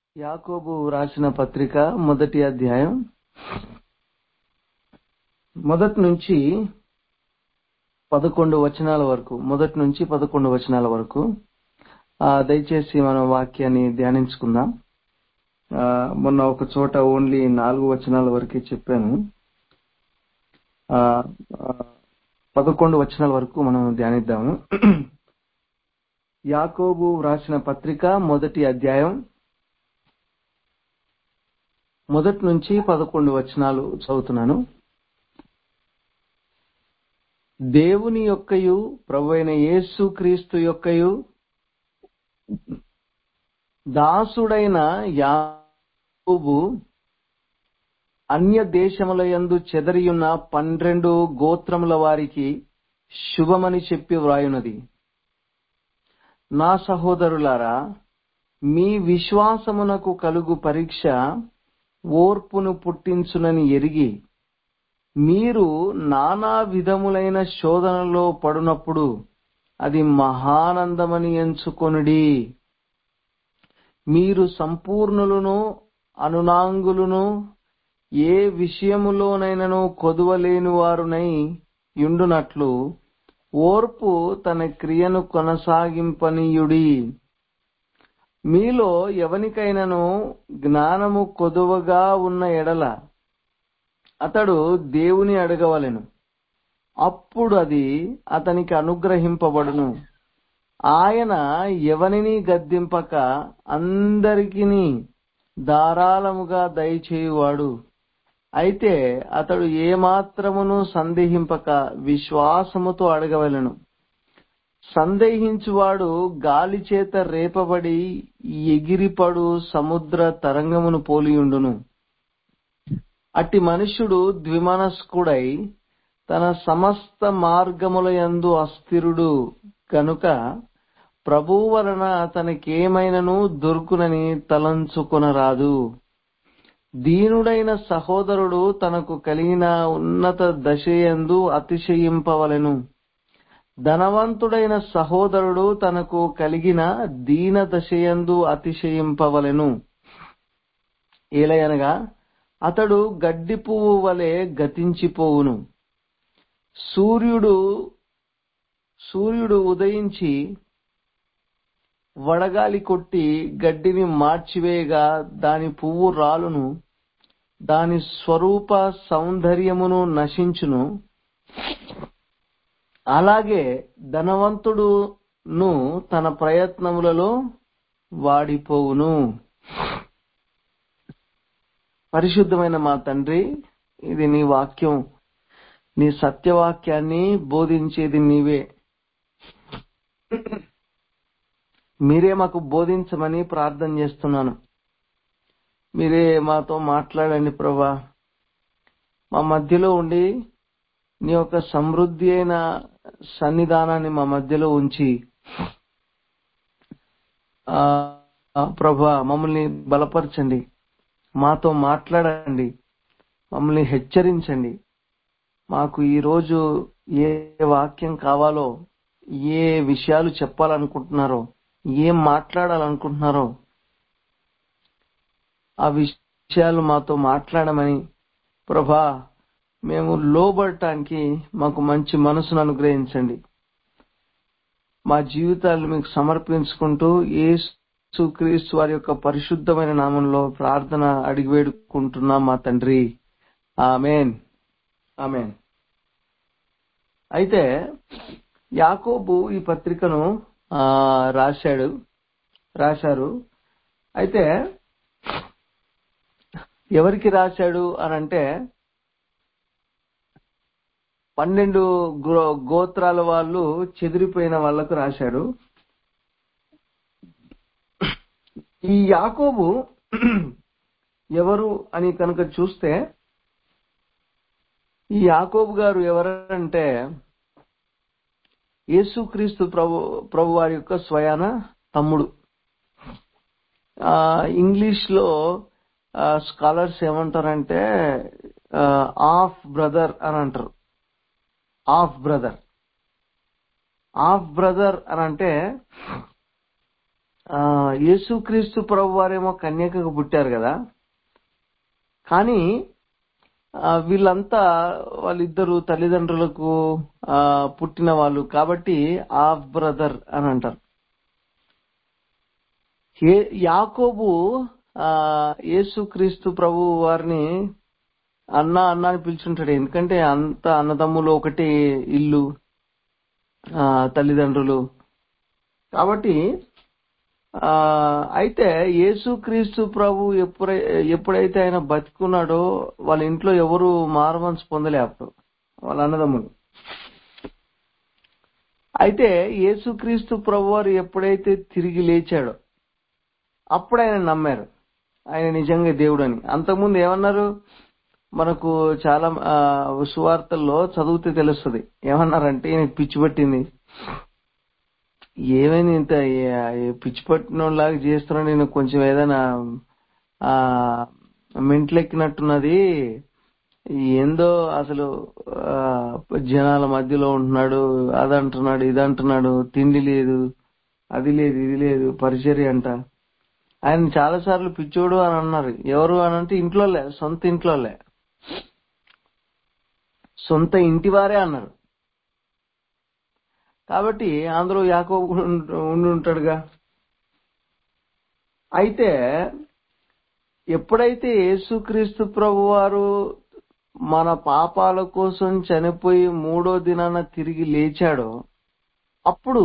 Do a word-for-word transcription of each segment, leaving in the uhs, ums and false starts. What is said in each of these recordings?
యాకోబు రాసిన పత్రిక మొదటి అధ్యాయం మొదటి నుంచి పదకొండు వచనాల వరకు మొదటి నుంచి పదకొండు వచనాల వరకు ఆ దయచేసి మనం వాక్యాన్ని ధ్యానించుకుందాం. ఆ మొన్న ఒక చోట ఓన్లీ నాలుగు వచనాల వరకే చెప్పాను. ఆ పదకొండు వచనాల వరకు మనం ధ్యానిద్దాము. యాకోబు రాసిన పత్రిక మొదటి అధ్యాయం మొదటి నుంచి పదకొండు వచనాలు చదువుతున్నాను. దేవుని యొక్కయు ప్రభువైన యేసు క్రీస్తు యొక్కయు దాసుడైన యాకోబు అన్య దేశములయందు చెదరియున్న పన్నెండు గోత్రముల వారికి శుభమని చెప్పి వ్రాయున్నది. నా సహోదరులారా, మీ విశ్వాసమునకు కలుగు పరీక్ష ఓర్పును పుట్టించునని ఎరిగి మీరు నానా విధములైన శోధనలో పడునప్పుడు అది మహానందమని ఎంచుకొనుడి. మీరు సంపూర్ణులను అనునాంగులను ఏ విషయములోనైనను కొదువలేని వారునై యుండునట్లు ఓర్పు తన క్రియను కొనసాగింపనీయుడి. మీలో ఎవనికైనను జ్ఞానము కొదువగా ఉన్న ఎడల అతడు దేవుని అడగవలెను, అప్పుడు అది అతనికి అనుగ్రహింపబడును. ఆయన ఎవనిని గద్దింపక అందరికిని ధారాళముగా దయచేయువాడు. అయితే అతడు ఏమాత్రమును సందేహింపక విశ్వాసముతో అడగవలెను. సందేహించువాడు గాలి చేత రేపబడి ఎగిరిపడు సముద్ర తరంగమును పోలియుండును. అట్టి మనుష్యుడు ద్విమనస్కుడై తన సమస్త మార్గములయందు అస్థిరుడు కనుక ప్రభువు వలన అతనికేమైనను దొరుకునని తలంచుకొనరాదు. దీనుడైన సహోదరుడు తనకు కలిగిన ఉన్నత దశయందు అతిశయింపవలెను. ధనవంతుడైన సహోదరుడు తనకు కలిగిన దీన దశయందు అతిశయింపవలెను. ఏలయనగా అతడు గడ్డి పువ్వు వలె గతించిపోవును. సూర్యుడు సూర్యుడు ఉదయించి వడగాలి కొట్టి గడ్డిని మార్చివేయగా దాని పువ్వు రాలును, దాని స్వరూప సౌందర్యమును నశించును. అలాగే ధనవంతుడును తన ప్రయత్నములలో వాడిపోవును. పరిశుద్ధమైన మా తండ్రి, ఇది నీ వాక్యం. నీ సత్యవాక్యాన్ని బోధించేది నీవే. మీరే మాకు బోధించమని ప్రార్థన చేస్తున్నాను. మీరే మాతో మాట్లాడండి ప్రభా. మా మధ్యలో ఉండి నీ యొక్క సమృద్ధి అయిన సన్నిధానాన్ని మా మధ్యలో ఉంచి ఆ ప్రభా మమ్మల్ని బలపరచండి, మాతో మాట్లాడండి, మమ్మల్ని హెచ్చరించండి. మాకు ఈరోజు ఏ వాక్యం కావాలో, ఏ విషయాలు చెప్పాలనుకుంటున్నారో, ఏం మాట్లాడాలనుకుంటున్నారో ఆ విషయాలు మాతో మాట్లాడమని ప్రభా మేము లోబడటానికి మాకు మంచి మనసును అనుగ్రహించండి. మా జీవితాలు మీకు సమర్పించుకుంటూ యేసుక్రీస్తు వారి యొక్క పరిశుద్ధమైన నామంలో ప్రార్థన అడిగి వేడుకుంటున్నాం మా తండ్రి. ఆమేన్, ఆమేన్. అయితే యాకోబు ఈ పత్రికను ఆ రాశాడు రాశారు అయితే ఎవరికి రాశాడు అని అంటే పన్నెండు గోత్రాల వాళ్ళు చెదిరిపోయిన వాళ్లకు రాశాడు. ఈ యాకోబు ఎవరు అని కనుక చూస్తే, ఈ యాకోబు గారు ఎవరంటే యేసుక్రీస్తు ప్రభు ప్రభు వారి యొక్క స్వయాన తమ్ముడు. ఆ ఇంగ్లీష్ లో స్కాలర్స్ ఏమంటారంటే హాఫ్ బ్రదర్ అని అంటారు. హాఫ్ బ్రదర్ హాఫ్ బ్రదర్ అని అంటే ఆ యేసుక్రీస్తు ప్రభు వారేమో కన్యకకు పుట్టారు కదా, కానీ ఆ, వీళ్ళంతా వాళ్ళిద్దరు తల్లిదండ్రులకు ఆ పుట్టిన వాళ్ళు కాబట్టి హాఫ్ బ్రదర్ అని అంటారు. ఏ- యాకోబు ఆ యేసుక్రీస్తు ప్రభు వారిని అన్న అన్న అని పిలుచుంటాడు. ఎందుకంటే అంత అన్నదమ్ములు, ఒకటి ఇల్లు, ఆ తల్లిదండ్రులు కాబట్టి. ఆ అయితే యేసుక్రీస్తు ప్రభు ఎప్పుడై ఎప్పుడైతే ఆయన బతికున్నాడో వాళ్ళ ఇంట్లో ఎవరు మారుమనసు పొందలే అప్పుడు, వాళ్ళ అన్నదమ్ములు. అయితే యేసుక్రీస్తు ప్రభు వారు ఎప్పుడైతే తిరిగి లేచాడో అప్పుడు ఆయన నమ్మారు ఆయన నిజంగా దేవుడని. అంతకుముందు ఏమన్నారు? మనకు చాలా ఆ, సువార్తల్లో చదివితే తెలుస్తుంది. ఏమన్నారంటే ఈయనకి పిచ్చి పట్టింది, ఏమైంది ఇంత ఏ- పిచ్చి పట్టినలాగా చేస్తున్నాడు, నేను కొంచెం ఏదైనా ఆ మెంట్లెక్కినట్టున్నది, ఏందో అసలు ఆ జనాల మధ్యలో ఉంటున్నాడు, అదంటున్నాడు ఇదంటున్నాడు, తిండి లేదు, అది లేదు ఇది లేదు, పరిచర్య అంట. ఆయన చాలా సార్లు పిచ్చోడు అని అన్నారు. ఎవరు అని అంటే ఇంట్లోలే, సొంత ఇంట్లోలే, సొంత ఇంటి వారే అన్నారు. కాబట్టి అందులో యాకోబు కూడా ఉండి ఉండి ఉంటాడుగా. అయితే ఎప్పుడైతే యేసుక్రీస్తు ప్రభు వారు మన పాపాల కోసం చనిపోయి మూడో దినాన తిరిగి లేచాడో అప్పుడు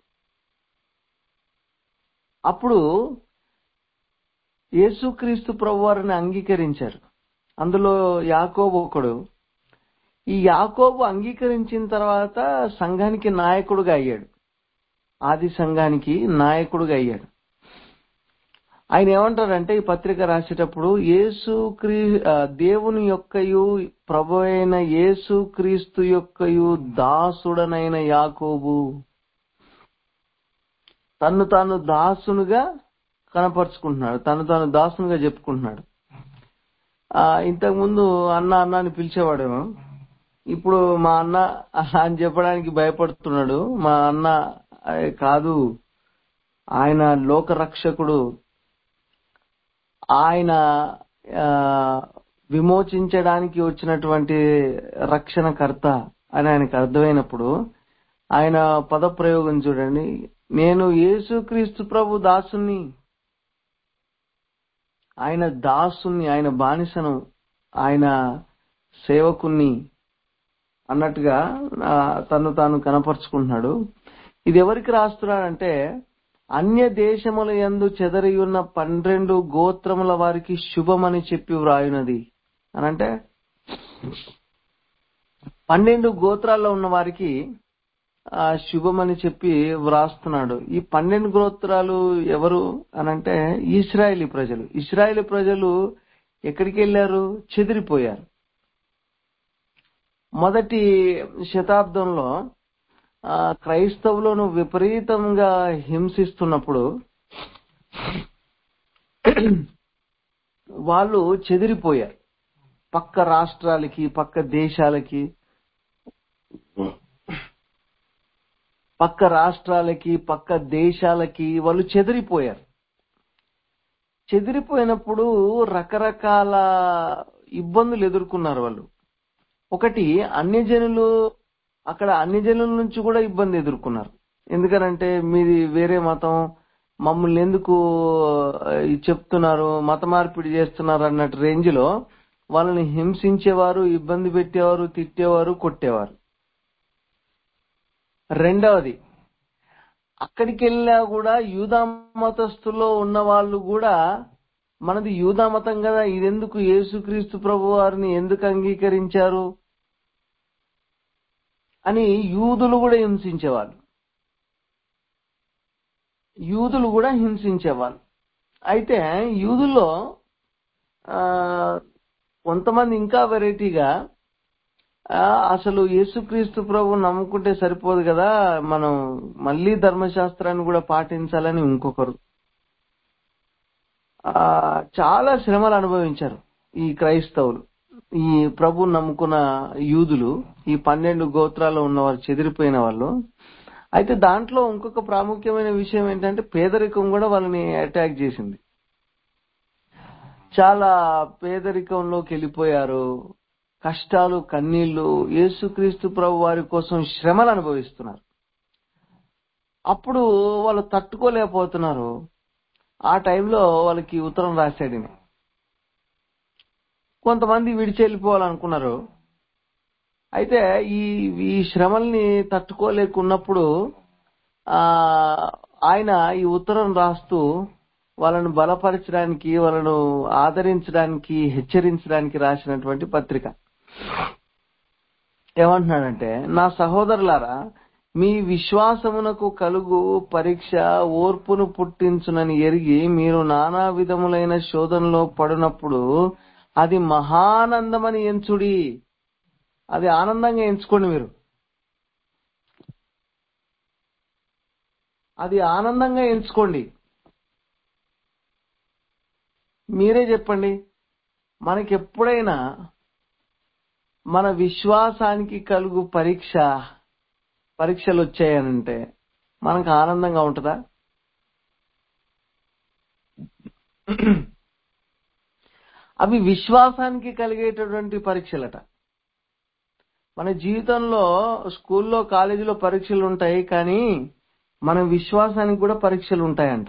అప్పుడు యేసుక్రీస్తు ప్రభు వారిని అంగీకరించారు. అందులో యాకోబు ఒకడు. ఈ యాకోబు అంగీకరించిన తర్వాత సంఘానికి నాయకుడుగా అయ్యాడు, ఆది సంఘానికి నాయకుడుగా అయ్యాడు. ఆయన ఏమంటారంటే ఈ పత్రిక రాసేటప్పుడు, యేసు క్రీ ఆ, దేవుని యొక్కయు ప్రభు అయిన యేసు క్రీస్తు యొక్కయు దాసుడనైన యాకోబు తను తాను దాసునుగా కనపరుచుకుంటున్నాడు, తను తాను దాసునుగా చెప్పుకుంటున్నాడు. ఆ ఇంతకు ముందు అన్న అన్న అని పిలిచేవాడేమో, ఇప్పుడు మా అన్న అని చెప్పడానికి భయపడుతున్నాడు. మా అన్న ఆ, కాదు, ఆయన లోక రక్షకుడు, ఆయన ఆ, విమోచించడానికి వచ్చినటువంటి రక్షణకర్త అని ఆయనకు అర్థమైనప్పుడు ఆయన పదప్రయోగం చూడండి, నేను యేసుక్రీస్తు ప్రభు దాసుని, ఆయన దాసుని, ఆయన బానిసను, ఆయన సేవకుణ్ణి అన్నట్టుగా ఆ, తను తాను కనపరుచుకుంటున్నాడు. ఇది ఎవరికి రాస్తున్నాడంటే, అన్య దేశముల యందు చెదరి ఉన్న పన్నెండు గోత్రముల వారికి శుభమని చెప్పి వ్రాయునది అనంటే, పన్నెండు గోత్రాల్లో ఉన్న వారికి ఆ శుభమని చెప్పి వ్రాస్తున్నాడు. ఈ పన్నెండు గోత్రాలు ఎవరు అనంటే ఇశ్రాయేలీ ప్రజలు. ఇశ్రాయేలీ ప్రజలు ఎక్కడికి వెళ్ళారు? చెదిరిపోయారు. మొదటి శతాబ్దంలో ఆ క్రైస్తవులను విపరీతంగా హింసిస్తున్నప్పుడు వాళ్ళు చెదిరిపోయారు. పక్క రాష్ట్రాలకి, పక్క దేశాలకి పక్క రాష్ట్రాలకి పక్క దేశాలకి వాళ్ళు చెదిరిపోయారు. చెదిరిపోయినప్పుడు రకరకాల ఇబ్బందులు ఎదుర్కొన్నారు వాళ్ళు. ఒకటి, అన్యజనులు, అక్కడ అన్యజనుల నుంచి కూడా ఇబ్బంది ఎదుర్కొన్నారు. ఎందుకనంటే మీది వేరే మతం, మమ్మల్ని ఎందుకు ఇది చెప్తున్నారు, మత మార్పిడి చేస్తున్నారు అన్నట్టు రేంజ్ లో వాళ్ళని హింసించేవారు, ఇబ్బంది పెట్టేవారు, తిట్టేవారు, కొట్టేవారు. రెండవది, అక్కడికి వెళ్ళినా కూడా యూదా మతస్థుల్లో ఉన్న వాళ్ళు కూడా మనది యూదా మతం కదా, ఇదెందుకు, యేసుక్రీస్తు ప్రభు వారిని ఎందుకు అంగీకరించారు అని యూదులు కూడా హింసించేవాళ్ళు. యూదులు కూడా హింసించేవాళ్ళు. అయితే యూదుల్లో ఆ కొంతమంది ఇంకా వెరైటీగా, ఆ, అసలు యేసుక్రీస్తు ప్రభు నమ్ముకుంటే సరిపోదు కదా, మనం మళ్ళీ ధర్మశాస్త్రాన్ని కూడా పాటించాలని ఇంకొకరు. ఆ చాలా శ్రమలు అనుభవించారు ఈ క్రైస్తవులు, ఈ ప్రభు నమ్ముకున్న యూదులు, ఈ పన్నెండు గోత్రాల్లో ఉన్నవారు, చెదిరిపోయిన వాళ్ళు. అయితే దాంట్లో ఇంకొక ప్రాముఖ్యమైన విషయం ఏంటంటే పేదరికం కూడా వాళ్ళని అటాక్ చేసింది. చాలా పేదరికంలోకి వెళ్ళిపోయారు. కష్టాలు, కన్నీళ్లు, యేసుక్రీస్తు ప్రభు వారి కోసం శ్రమలు అనుభవిస్తున్నారు. అప్పుడు వాళ్ళు తట్టుకోలేకపోతున్నారు. ఆ టైంలో వాళ్ళకి ఉత్తరం రాశాడు ఈయన. కొంతమంది విడిచి వెళ్ళిపోవాలనుకున్నారు. అయితే ఈ ఈ శ్రమల్ని తట్టుకోలేకున్నప్పుడు ఆ ఆయన ఈ ఉత్తరం రాస్తూ వాళ్ళను బలపరచడానికి, వాళ్ళను ఆదరించడానికి, హెచ్చరించడానికి రాసినటువంటి పత్రిక. ఏమంటున్నాడంటే, నా సహోదరులారా, మీ విశ్వాసమునకు కలుగు పరీక్ష ఓర్పును పుట్టించునని ఎరిగి మీరు నానా విధములైన శోధనలో పడినప్పుడు అది మహానందమని ఎంచుడి. అది ఆనందంగా ఎంచుకోండి. మీరు అది ఆనందంగా ఎంచుకోండి. మీరే చెప్పండి, మనకి ఎప్పుడైనా మన విశ్వాసానికి కలుగు పరీక్ష పరీక్షలు వచ్చాయనంటే మనకు ఆనందంగా ఉంటుందా? అవి విశ్వాసానికి కలిగేటటువంటి పరీక్షలట. మన జీవితంలో స్కూల్లో, కాలేజీలో పరీక్షలు ఉంటాయి, కానీ మన విశ్వాసానికి కూడా పరీక్షలు ఉంటాయంట.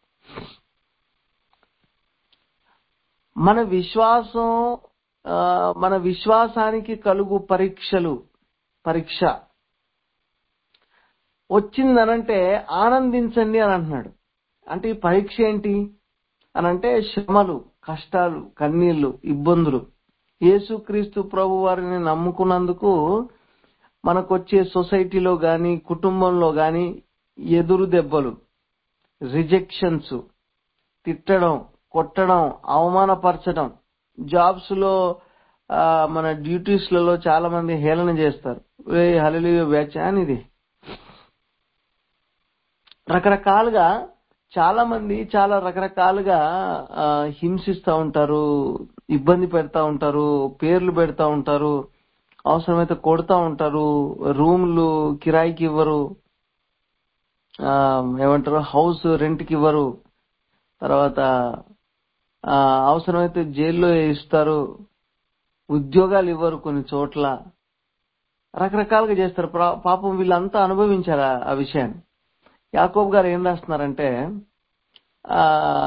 మన విశ్వాసం మన విశ్వాసానికి కలుగు పరీక్షలు పరీక్ష వచ్చిందనంటే ఆనందించండి అని అంటున్నాడు. అంటే ఈ పరీక్ష ఏంటి అనంటే శ్రమలు, కష్టాలు, కన్నీళ్లు, ఇబ్బందులు. యేసుక్రీస్తు ప్రభు వారిని నమ్ముకున్నందుకు మనకొచ్చే సొసైటీలో గాని, కుటుంబంలో గాని ఎదురు దెబ్బలు, రిజెక్షన్స్, తిట్టడం, కొట్టడం, అవమానపరచడం, జాబ్స్ లో మన డ్యూటీస్లలో చాలా మంది హేళన చేస్తారు. ఏ హల్లెలూయా బ్యాచ్ అని ఇది. రకరకాలుగా చాలా మంది చాలా రకరకాలుగా హింసిస్తూ ఉంటారు, ఇబ్బంది పెడతా ఉంటారు, పేర్లు పెడతా ఉంటారు, అవసరమైతే కొడతా ఉంటారు, రూమ్లు కిరాయికి ఇవ్వరు, ఏమంటారు హౌస్ రెంట్కి ఇవ్వరు, తర్వాత అవసరమైతే జైల్లో ఇస్తారు, ఉద్యోగాలు ఇవ్వరు, కొన్ని చోట్ల రకరకాలుగా చేస్తారు. పాపం వీళ్ళంతా అనుభవించారు ఆ విషయాన్ని. యాకోబు గారు ఏం రాస్తున్నారంటే, ఆ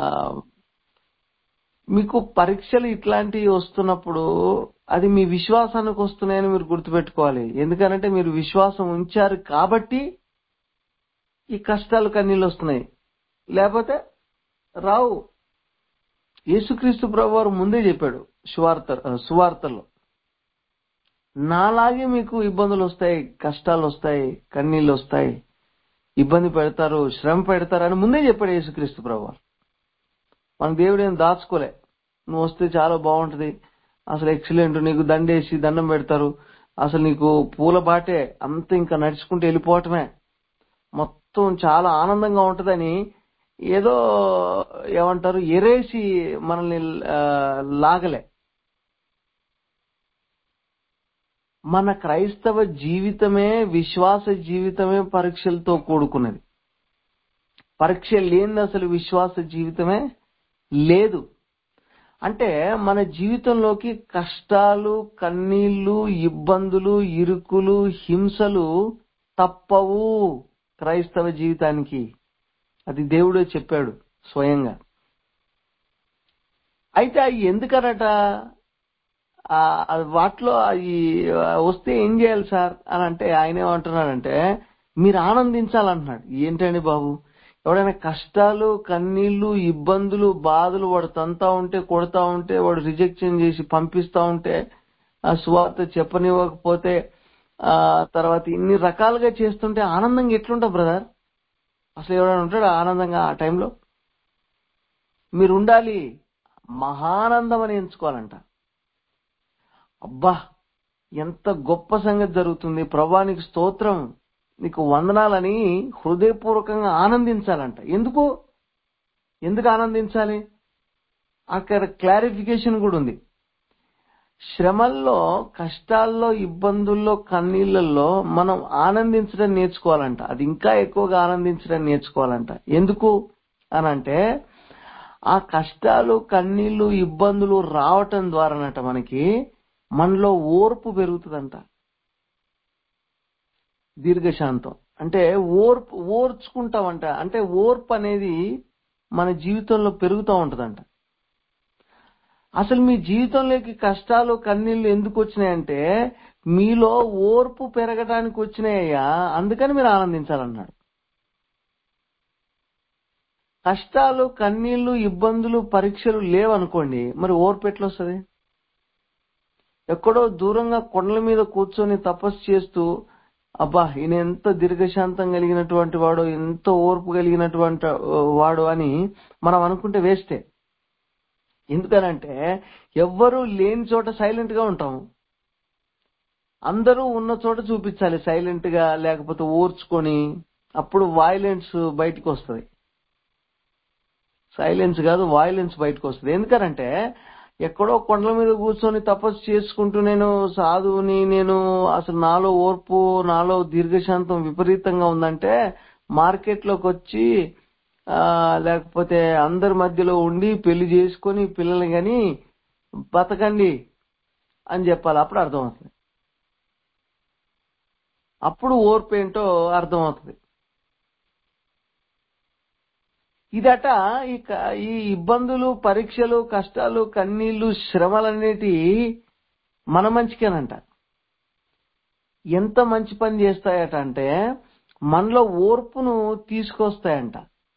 మీకు పరీక్షలు ఇట్లాంటివి వస్తున్నప్పుడు అది మీ విశ్వాసానికి వస్తున్నాయని మీరు గుర్తుపెట్టుకోవాలి. ఎందుకనంటే మీరు విశ్వాసం ఉంచారు కాబట్టి ఈ కష్టాలు, కన్నీళ్ళు వస్తున్నాయి, లేకపోతే రావు. యేసుక్రీస్తు ప్రభు వారు ముందే చెప్పాడు సువార్త సువార్తలో, నాలాగే మీకు ఇబ్బందులు వస్తాయి, కష్టాలు వస్తాయి, కన్నీళ్ళు వస్తాయి, ఇబ్బంది పెడతారు, శ్రమ పెడతారు అని ముందే చెప్పాడు యేసుక్రీస్తు ప్రభు వారు. మన దేవుడు ఏం దాచుకోలే. నువ్వు వస్తే చాలా బాగుంటది, అసలు ఎక్సలెంట్, నీకు దండేసి దండం పెడతారు, అసలు నీకు పూల బాటే అంత ఇంకా నడుచుకుంటూ వెళ్ళిపోవటమే, మొత్తం చాలా ఆనందంగా ఉంటదని ఏదో ఏమంటారు ఎరేసి మనల్ని లాగలే. మన క్రైస్తవ జీవితమే, విశ్వాస జీవితమే పరీక్షలతో కూడుకున్నది. పరీక్ష లేనిది అసలు విశ్వాస జీవితమే లేదు. అంటే మన జీవితంలోకి కష్టాలు, కన్నీళ్లు, ఇబ్బందులు, ఇరుకులు, హింసలు తప్పవు క్రైస్తవ జీవితానికి. అది దేవుడే చెప్పాడు స్వయంగా. అయితే అవి ఎందుకనట, వాటిలో అవి వస్తే ఏం చేయాలి సార్ అని అంటే ఆయన ఏమంటున్నాడంటే, మీరు ఆనందించాలంటున్నాడు. ఏంటండి బాబు, ఎవడైనా కష్టాలు, కన్నీళ్లు, ఇబ్బందులు, బాధలు వాడు తంతా ఉంటే, కొడతా ఉంటే, వాడు రిజెక్షన్ చేసి పంపిస్తా ఉంటే, ఆ సువార్త చెప్పనివ్వకపోతే, ఆ తర్వాత ఇన్ని రకాలుగా చేస్తుంటే ఆనందంగా ఎట్లుంటా బ్రదర్? అసలు ఎవడైనా ఉంటాడు ఆనందంగా ఆ టైంలో? మీరు ఉండాలి, మహానందం అని ఎంచుకోవాలంట. అబ్బా ఎంత గొప్ప సంగతి జరుగుతుంది, ప్రభా నీకు స్తోత్రం, నీకు వందనాలని హృదయపూర్వకంగా ఆనందించాలంట. ఎందుకు ఎందుకు ఆనందించాలి? అక్కడ క్లారిఫికేషన్ కూడా ఉంది. శ్రమల్లో, కష్టాల్లో, ఇబ్బందుల్లో, కన్నీళ్లలో మనం ఆనందించడం నేర్చుకోవాలంట. అది ఇంకా ఎక్కువగా ఆనందించడం నేర్చుకోవాలంట. ఎందుకు అనంటే ఆ కష్టాలు, కన్నీళ్లు, ఇబ్బందులు రావటం ద్వారానట మనకి మనలో ఓర్పు పెరుగుతుందంట. దీర్ఘశాంతం అంటే ఓర్పు ఓర్చుకుంటామంట. అంటే ఓర్పు అనేది మన జీవితంలో పెరుగుతూ ఉంటదంట. అసలు మీ జీవితంలోకి కష్టాలు, కన్నీళ్లు ఎందుకు వచ్చినాయంటే మీలో ఓర్పు పెరగడానికి వచ్చినాయ్యా, అందుకని మీరు ఆనందించాలన్నాడు. కష్టాలు, కన్నీళ్లు, ఇబ్బందులు, పరీక్షలు లేవనుకోండి, మరి ఓర్పు ఎట్లా వస్తుంది? ఎక్కడో దూరంగా కొండల మీద కూర్చొని తపస్సు చేస్తూ అబ్బా ఈయన ఎంత దీర్ఘశాంతం కలిగినటువంటి వాడు, ఎంత ఓర్పు కలిగినటువంటి వాడు అని మనం అనుకుంటే వేస్తే. ఎందుకనంటే ఎవ్వరూ లేని చోట సైలెంట్ గా ఉంటాం, అందరూ ఉన్న చోట చూపించాలి సైలెంట్ గా, లేకపోతే ఓర్చుకొని. అప్పుడు వాయిలెన్స్ బయటకు వస్తుంది. సైలెన్స్ కాదు, వాయిలెన్స్ బయటకు వస్తుంది. ఎందుకనంటే ఎక్కడో కొండల మీద కూర్చొని తపస్సు చేసుకుంటూ నేను సాధువుని, నేను అసలు నాలో ఓర్పు, నాలో దీర్ఘశాంతం విపరీతంగా ఉందంటే మార్కెట్లోకి వచ్చి ఆ లేకపోతే అందరి మధ్యలో ఉండి పెళ్లి చేసుకొని పిల్లల్ని కానీ బతకండి అని చెప్పాలి. అప్పుడు అర్థమవుతుంది. అప్పుడు ఓర్పు ఏంటో అర్థమవుతుంది. ఇదట ఈ క- ఈ ఇబ్బందులు, పరీక్షలు, కష్టాలు, కన్నీళ్లు, శ్రమలనేటి మన మంచికేనంట. ఎంత మంచి పని చేస్తాయట అంటే మనలో ఓర్పును తీసుకొస్తాయంట.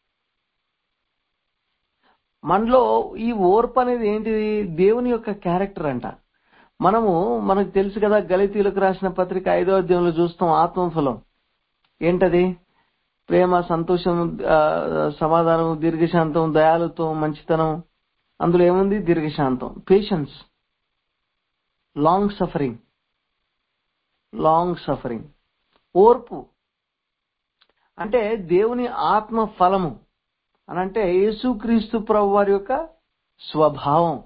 మనలో ఈ ఓర్పు అనేది ఏంటిది? దేవుని యొక్క క్యారెక్టర్ అంట. మనము మనకు తెలుసు కదా, గలతీయులకు రాసిన పత్రిక ఐదో అధ్యాయంలో చూస్తాం ఆత్మఫలం ఏంటది? ప్రేమ, సంతోషం, ఆ, సమాధానం, దీర్ఘశాంతం, దయాలుత్వం, మంచితనం. అందులో ఏముంది? దీర్ఘశాంతం, patience, long suffering. Long suffering ఓర్పు అంటే దేవుని ఆత్మ ఫలము అని అంటే యేసుక్రీస్తు ప్రభు వారి యొక్క స్వభావం.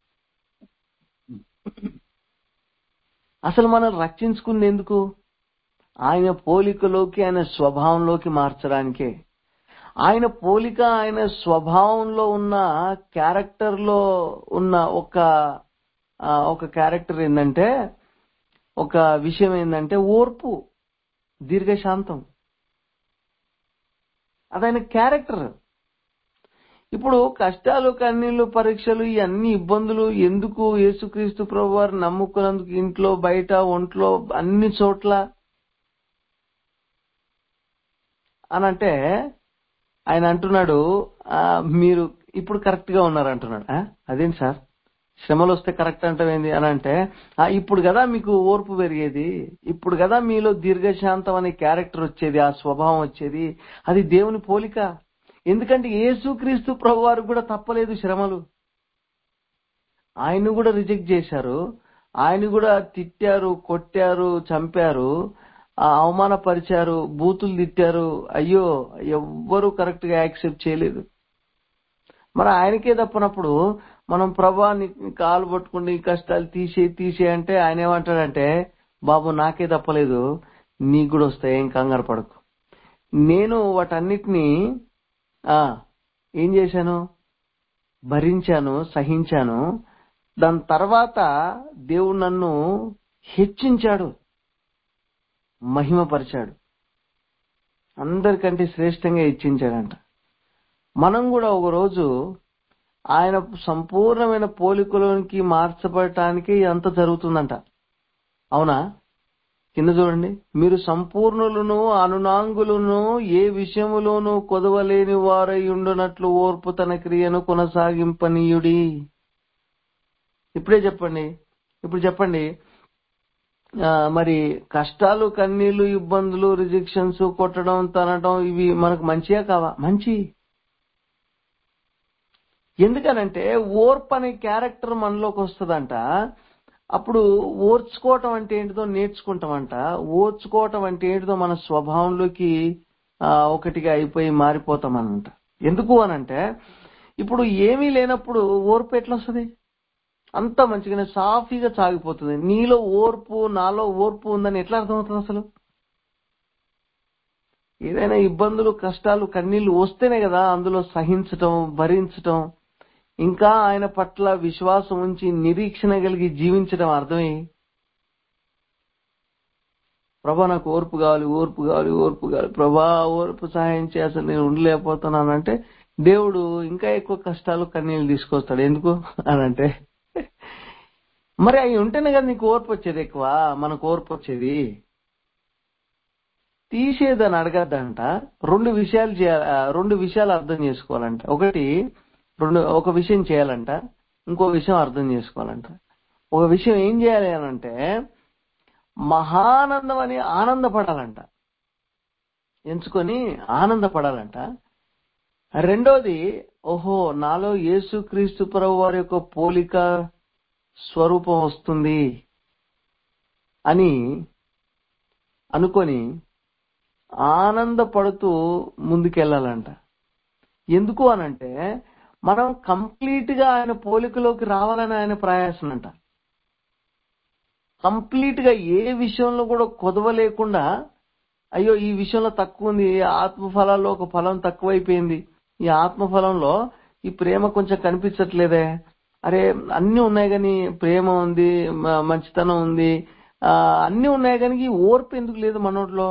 అసలు మనం రక్షించుకుంది ఎందుకు? ఆయన పోలికలోకి, ఆయన స్వభావంలోకి మార్చడానికే. ఆయన పోలిక, ఆయన స్వభావంలో ఉన్న క్యారెక్టర్ లో ఉన్న ఒక ఆ, ఒక క్యారెక్టర్ ఏంటంటే, ఒక విషయం ఏంటంటే ఓర్పు, దీర్ఘశాంతం. అదైన క్యారెక్టర్. ఇప్పుడు కష్టాలు, కన్నీళ్లు, పరీక్షలు, ఈ అన్ని ఇబ్బందులు ఎందుకు? యేసుక్రీస్తు ప్రభు వారు నమ్ముకున్నందుకు ఇంట్లో, బయట, ఒంట్లో, అన్ని చోట్ల అనంటే ఆయన అంటున్నాడు, ఆ, మీరు ఇప్పుడు కరెక్ట్ గా ఉన్నారు అంటున్నాడు. ఆ, అదేంటి సార్ శ్రమలు వస్తే కరెక్ట్ అంటావేంది అని అంటే, ఆ, ఇప్పుడు కదా మీకు ఓర్పు పెరిగేది, ఇప్పుడు కదా మీలో దీర్ఘశాంతం అనే క్యారెక్టర్ వచ్చేది, ఆ స్వభావం వచ్చేది. అది దేవుని పోలిక. ఎందుకంటే యేసుక్రీస్తు ప్రభు వారు కూడా తప్పలేదు శ్రమలు. ఆయన్ని కూడా రిజెక్ట్ చేశారు, ఆయన కూడా తిట్టారు, కొట్టారు, చంపారు, ఆ, అవమానపరిచారు, బూతులు తిట్టారు. అయ్యో, ఎవ్వరూ కరెక్ట్ గా యాక్సెప్ట్ చేయలేదు. మరి ఆయనకే తప్పనప్పుడు మనం ప్రభా నీ కాలు పట్టుకుంటే ఈ కష్టాలు తీసే తీసే అంటే ఆయన ఏమంటాడంటే, బాబు నాకే తప్పలేదు, నీకు కూడా వస్తాయి, ఏం కంగారు పడకు. నేను వాటన్నిటినీ ఆ ఏం చేశాను? భరించాను, సహించాను. దాని తర్వాత దేవుడు నన్ను హెచ్చించాడు, మహిమపరిచాడు, అందరికంటే శ్రేష్టంగా హెచ్చించాడంట. మనం కూడా ఒక రోజు ఆయన సంపూర్ణమైన పోలికలోనికి మార్చబడటానికి అంత జరుగుతుందంట. అవునా? కింద చూడండి, మీరు సంపూర్ణులను, అనునాంగులను, ఏ విషయములోనూ కొదవలేని వారై ఉండునట్లు ఓర్పు తన క్రియను కొనసాగింపనీయుడి. ఇప్పుడే చెప్పండి, ఇప్పుడు చెప్పండి, ఆ, మరి కష్టాలు, కన్నీళ్లు, ఇబ్బందులు, రిజెక్షన్స్, కొట్టడం, తనడం, ఇవి మనకు మంచియా కావా? మంచి. ఎందుకనంటే ఓర్పు అనే క్యారెక్టర్ మనలోకి వస్తుందంట. అప్పుడు ఓర్చుకోవటం అంటే ఏంటిదో నేర్చుకుంటామంట. ఓర్చుకోవటం అంటే ఏంటిదో మన స్వభావంలోకి ఆ, ఒకటిగా అయిపోయి మారిపోతామనంట. ఎందుకు అనంటే ఇప్పుడు ఏమీ లేనప్పుడు ఓర్పు ఎట్లా వస్తుంది? అంత మంచిగానే సాఫీగా సాగిపోతుంది. నీలో ఓర్పు నాలో ఓర్పు ఉందని ఎట్లా అర్థమవుతుంది? అసలు ఏదైనా ఇబ్బందులు కష్టాలు కన్నీళ్లు వస్తేనే కదా అందులో సహించటం, భరించటం, ఇంకా ఆయన పట్ల విశ్వాసం ఉంచి నిరీక్షణ కలిగి జీవించడం అర్థమే. ప్రభా నాకు ఓర్పు కావాలి, ఓర్పు కావాలి, ఓర్పు కావాలి, ప్రభా ఓర్పు సహాయం చేయ, అసలు నేను ఉండలేకపోతున్నానంటే దేవుడు ఇంకా ఎక్కువ కష్టాలు కన్నీళ్ళు తీసుకొస్తాడు. ఎందుకు అనంటే మరి అవి ఉంటేనే కదా నీకు ఓర్పు వచ్చేది. ఎక్కువ మనకు ఓర్పు వచ్చేది. తీసేదని అడగద్దంట. రెండు విషయాలు చేయాలి, రెండు విషయాలు అర్థం చేసుకోవాలంట. ఒకటి రెండు ఒక విషయం చేయాలంట, ఇంకో విషయం అర్థం చేసుకోవాలంట. ఒక విషయం ఏం చేయాలి అనంటే మహానందం అని ఆనందపడాలంట, ఎంచుకొని ఆనందపడాలంట. రెండోది, ఓహో నాలో యేసుక్రీస్తు ప్రభు వారి యొక్క పోలిక స్వరూపం వస్తుంది అని అనుకొని ఆనందపడుతూ ముందుకెళ్లాలంట. ఎందుకు అనంటే మనం కంప్లీట్ గా ఆయన పోలికలోకి రావాలని ఆయన ప్రయాసం అంట. కంప్లీట్ గా ఏ విషయంలో కూడా కొదవ లేకుండా, అయ్యో ఈ విషయంలో తక్కువ ఉంది, ఆత్మ ఫలాల్లో ఒక ఫలం తక్కువైపోయింది, ఈ ఆత్మ ఫలంలో ఈ ప్రేమ కొంచెం కనిపించట్లేదే, అరే అన్ని ఉన్నాయి కానీ ప్రేమ ఉంది, మంచితనం ఉంది, ఆ అన్ని ఉన్నాయి కానీ ఈ ఓర్పు ఎందుకు లేదు మనోట్లో?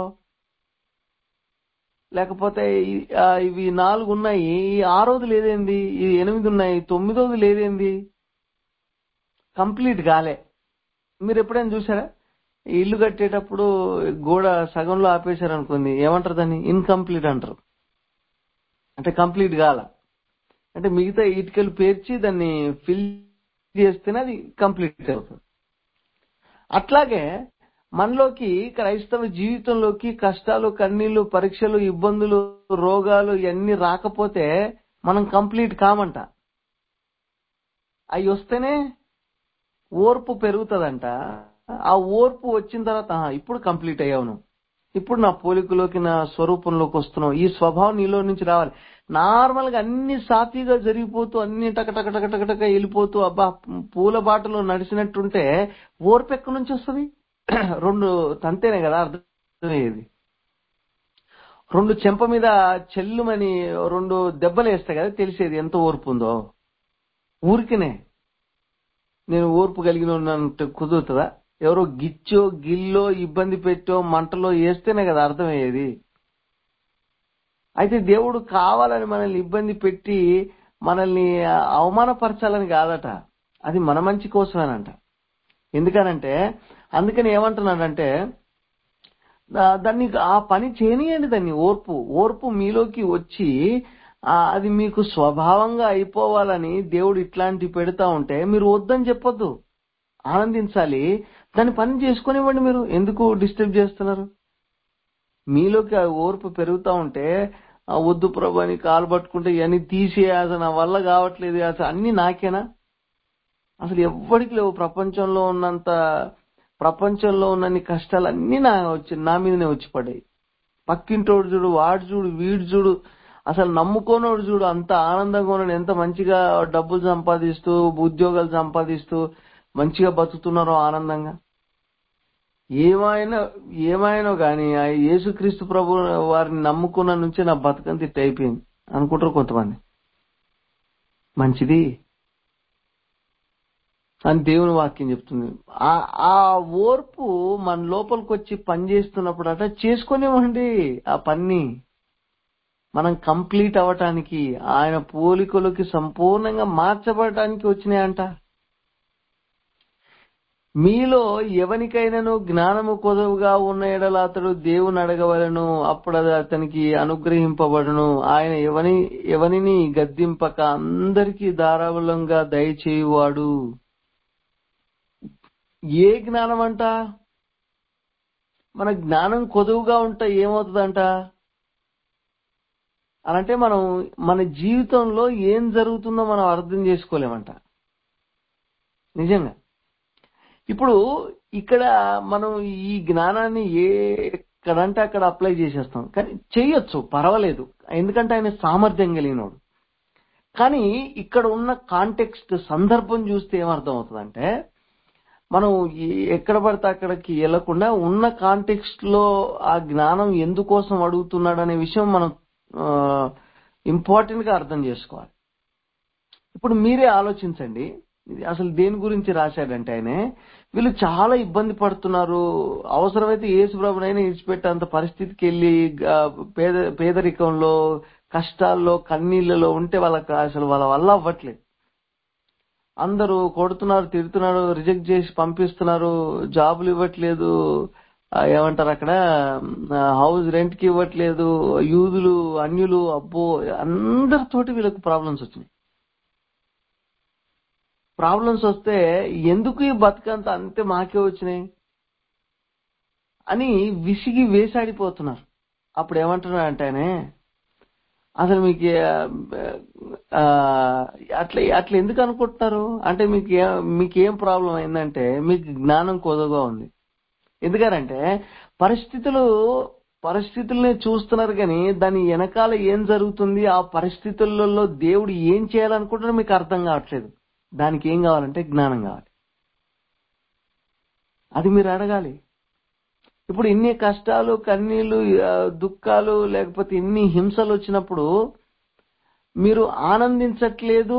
లేకపోతే ఇవి నాలుగు ఉన్నాయి, ఈ ఆరోది లేదేంది, ఈ ఎనిమిది ఉన్నాయి, తొమ్మిదోది లేదేంది? కంప్లీట్ కాలే. మీరు ఎప్పుడైనా చూసారా? ఇల్లు కట్టేటప్పుడు గోడ సగంలో ఆపేశారు అనుకుంది, ఏమంటారు దాన్ని? ఇన్కంప్లీట్ అంటారు. అంటే కంప్లీట్ కాల, అంటే మిగతా ఇటుకలు పేర్చి దాన్ని ఫిల్ చేస్తేనే అది కంప్లీట్ అవుతుంది. అట్లాగే మనలోకి క్రైస్తవ జీవితంలోకి కష్టాలు, కన్నీళ్లు, పరీక్షలు, ఇబ్బందులు, రోగాలు ఇవన్నీ రాకపోతే మనం కంప్లీట్ కామంట. అవి వస్తేనే ఓర్పు పెరుగుతుందంట. ఆ ఓర్పు వచ్చిన తర్వాత ఇప్పుడు కంప్లీట్ అయ్యావును, ఇప్పుడు నా పోలికలోకి నా స్వరూపంలోకి వస్తున్నావు, ఈ స్వభావం నీలో నుంచి రావాలి. నార్మల్ గా అన్ని సాఫీగా జరిగిపోతూ అన్ని టకటక టకటక వెళ్ళిపోతూ అబ్బా పూల బాటలో నడిచినట్టుంటే ఓర్పు ఎక్కడి నుంచి వస్తుంది? రెండు తంతేనే కదా అర్థమయ్యేది. రెండు చెంప మీద చెల్లుమని రెండు దెబ్బలు వేస్తాయి కదా తెలిసేది ఎంత ఓర్పు ఉందో. ఊరికినే నేను ఓర్పు కలిగిన ఉన్నట్టు కుదురుతుందా? ఎవరో గిచ్చో గిల్లో ఇబ్బంది పెట్టో మంటలో వేస్తేనే కదా అర్థమయ్యేది. అయితే దేవుడు కావాలని మనల్ని ఇబ్బంది పెట్టి మనల్ని అవమానపరచాలని కాదట, అది మన మంచి కోసమేనంట. ఎందుకనంటే అందుకని ఏమంటున్నాడంటే దాన్ని ఆ పని చేయనియండి, దాన్ని ఓర్పు ఓర్పు మీలోకి వచ్చి అది మీకు స్వభావంగా అయిపోవాలని దేవుడు ఇట్లాంటి పెడతా ఉంటే మీరు వద్దని చెప్పొద్దు, ఆనందించాలి, దాన్ని పని చేసుకునివ్వండి. మీరు ఎందుకు డిస్టర్బ్ చేస్తున్నారు? మీలోకి ఆ ఓర్పు పెరుగుతూ ఉంటే వద్దు ప్రభు అని కాలు పట్టుకుంటే ఇవన్నీ తీసేయాల్సిన నా వల్ల కావట్లేదు, అసలు అన్ని నాకేనా? అసలు ఎవ్వడికి లేవు ప్రపంచంలో ఉన్నంత ప్రపంచంలో ఉన్నన్ని కష్టాలు అన్ని నా వచ్చి నా మీదనే వచ్చి పడ్డాయి. పక్కింటోడు చూడు, వాడు చూడు, వీడు చూడు, అసలు నమ్ముకోనోడు చూడు, అంత ఆనందంగా ఉన్నాడు, ఎంత మంచిగా డబ్బులు సంపాదిస్తూ ఉద్యోగాలు సంపాదిస్తూ మంచిగా బతుకుతున్నారో ఆనందంగా. ఏమైనా ఏమైనా కానీ ఆ యేసుక్రీస్తు ప్రభు వారిని నమ్ముకున్న నుంచే నా బతుకంత ఇట్ట అయిపోయింది అనుకుంటారు కొంతమంది. మంచిది అని దేవుని వాక్యం చెప్తుంది. ఆ ఓర్పు మన లోపలికి వచ్చి పని చేస్తున్నప్పుడు అట చేసుకునేవ్వండి. ఆ పని మనం కంప్లీట్ అవ్వటానికి, ఆయన పోలికలకి సంపూర్ణంగా మార్చబడటానికి వచ్చినాయంట. మీలో ఎవనికైనాను జ్ఞానము కొదవుగా ఉన్న ఎడల అతడు దేవుని అడగవలను, అప్పుడు అది అతనికి అనుగ్రహింపబడును. ఆయన ఎవని ఎవనిని గద్దింపక అందరికీ ధారాళంగా దయచేయువాడు. ఏ జ్ఞానం అంట? మన జ్ఞానం కొదువుగా ఉంటే ఏమవుతుందంట అనంటే మనం మన జీవితంలో ఏం జరుగుతుందో మనం అర్థం చేసుకోలేమంట నిజంగా. ఇప్పుడు ఇక్కడ మనం ఈ జ్ఞానాన్ని ఏ ఎక్కడంటే అక్కడ అప్లై చేసేస్తాం, కానీ చేయొచ్చు, పర్వాలేదు, ఎందుకంటే ఆయన సామర్థ్యం కలిగినోడు. కానీ ఇక్కడ ఉన్న కాంటెక్స్ట్ సందర్భం చూస్తే ఏమర్థం అవుతుందంటే, మనం ఈ- ఎక్కడ పడితే అక్కడికి వెళ్లకుండా ఉన్న కాంటెక్స్ట్ లో ఆ జ్ఞానం ఎందుకోసం అడుగుతున్నాడు అనే విషయం మనం ఇంపార్టెంట్ గా అర్థం చేసుకోవాలి. ఇప్పుడు మీరే ఆలోచించండి, ఇది అసలు దేని గురించి రాశాడంటే ఆయన, వీళ్ళు చాలా ఇబ్బంది పడుతున్నారు, అవసరమైతే యేసు ప్రభునైనా విడిచిపెట్టేంత పరిస్థితికి వెళ్ళి ఆ, పేద పేదరికంలో, కష్టాల్లో, కన్నీళ్లలో ఉంటే వాళ్ళకి అసలు వాళ్ళ వల్ల అవ్వట్లేదు. అందరూ కొడుతున్నారు, తిడుతున్నారు, రిజెక్ట్ చేసి పంపిస్తున్నారు, జాబులు ఇవ్వట్లేదు, ఆ, ఏమంటారు అక్కడ ఆ, హౌస్ రెంట్ కి ఇవ్వట్లేదు, యూదులు అన్యులు అబ్బో అందరితోటి వీళ్ళకి ప్రాబ్లమ్స్ వచ్చినాయి. ప్రాబ్లమ్స్ వస్తే ఎందుకు ఈ బతుకంత అంతే మాకే వచ్చినాయి అని విసిగి వేసాడిపోతున్నారు. అప్పుడు ఏమంటున్నాడు అంటే ఆయనే, అసలు మీకు ఆ, అట్లా అట్లా ఎందుకు అనుకుంటున్నారు అంటే, మీకు ఏ- మీకు ఏం ప్రాబ్లం అయిందంటే మీకు జ్ఞానం కొద్దుగా ఉంది. ఎందుకంటే పరిస్థితులు పరిస్థితుల్ని చూస్తున్నారు కానీ దాని వెనకాల ఏం జరుగుతుంది, ఆ పరిస్థితులలో దేవుడు ఏం చేయాలనుకుంటున్నారో మీకు అర్థం కావట్లేదు. దానికి ఏం కావాలంటే జ్ఞానం కావాలి. అది మీరు అడగాలి. ఇప్పుడు ఇన్ని కష్టాలు, కన్నీళ్లు, ఆ, దుఃఖాలు, లేకపోతే ఇన్ని హింసలు వచ్చినప్పుడు మీరు ఆనందించట్లేదు,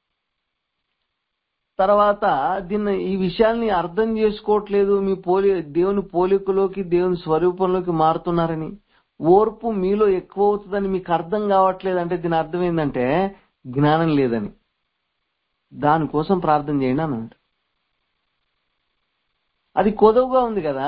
తర్వాత దీన్ని ఈ విషయాల్ని అర్థం చేసుకోవట్లేదు, మీ పోలి దేవుని పోలికలోకి దేవుని స్వరూపంలోకి మారుతున్నారని, ఓర్పు మీలో ఎక్కువ అవుతుందని మీకు అర్థం కావట్లేదు అంటే దీని అర్థం ఏంటంటే జ్ఞానం లేదని. దానికోసం ప్రార్థన చేయండి అన్నాడు. అది కొదవగా ఉంది కదా,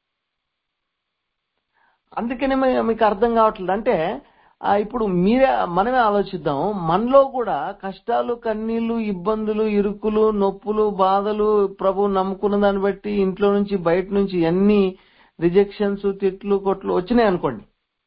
అందుకనే మీ- మీకు అర్థం కావట్లేదు. అంటే ఆ, ఇప్పుడు మీరే మనమే ఆలోచిద్దాం, మనలో కూడా కష్టాలు, కన్నీళ్లు, ఇబ్బందులు, ఇరుకులు, నొప్పులు, బాధలు, ప్రభు నమ్ముకున్న దాన్ని బట్టి ఇంట్లో నుంచి బయట నుంచి ఎన్ని రిజెక్షన్స్, తిట్లు, కొట్లు వచ్చినాయి అనుకోండి,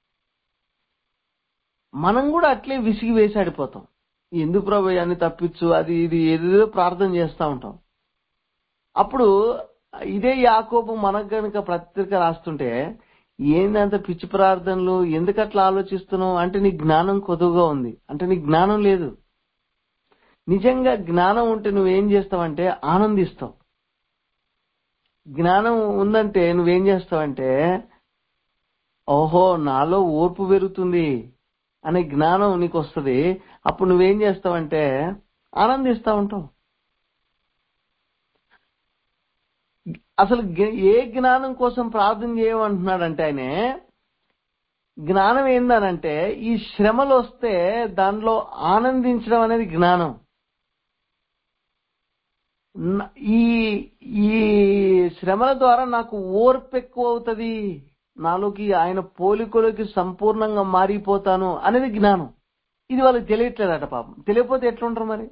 మనం కూడా అట్లే విసిగి వేసాడిపోతాం. ఎందుకు ప్రభు అన్ని తప్పించు, అది ఇది ఏదేదో ప్రార్థన చేస్తా ఉంటాం. అప్పుడు ఇదే యాకోబు మనకు గనుక పత్రిక రాస్తుంటే, ఏందంత పిచ్చి ప్రార్థనలు, ఎందుకు అట్లా ఆలోచిస్తున్నావు అంటే నీ జ్ఞానం కొద్దుగా ఉంది అంటే నీ జ్ఞానం లేదు. నిజంగా జ్ఞానం ఉంటే నువ్వేం చేస్తావంటే ఆనందిస్తావు. జ్ఞానం ఉందంటే నువ్వేం చేస్తావంటే, ఓహో నాలో ఓర్పు పెరుగుతుంది అనే జ్ఞానం నీకు వస్తుంది. అప్పుడు నువ్వేం చేస్తావంటే ఆనందిస్తా ఉంటావు. అసలు జ్ఞ- ఏ జ్ఞానం కోసం ప్రార్థన చేయమంటున్నాడంటే ఆయనే, జ్ఞానం ఏందనంటే ఈ శ్రమలు వస్తే దానిలో ఆనందించడం అనేది జ్ఞానం. న- ఈ ఈ శ్రమల ద్వారా నాకు ఓర్పు ఎక్కువ అవుతుంది, నాలోకి ఆయన పోలికలోకి సంపూర్ణంగా మారిపోతాను అనేది జ్ఞానం. ఇది వాళ్ళకి తెలియట్లేదట పాపం. తెలియకపోతే ఎట్లుంటారు మరి?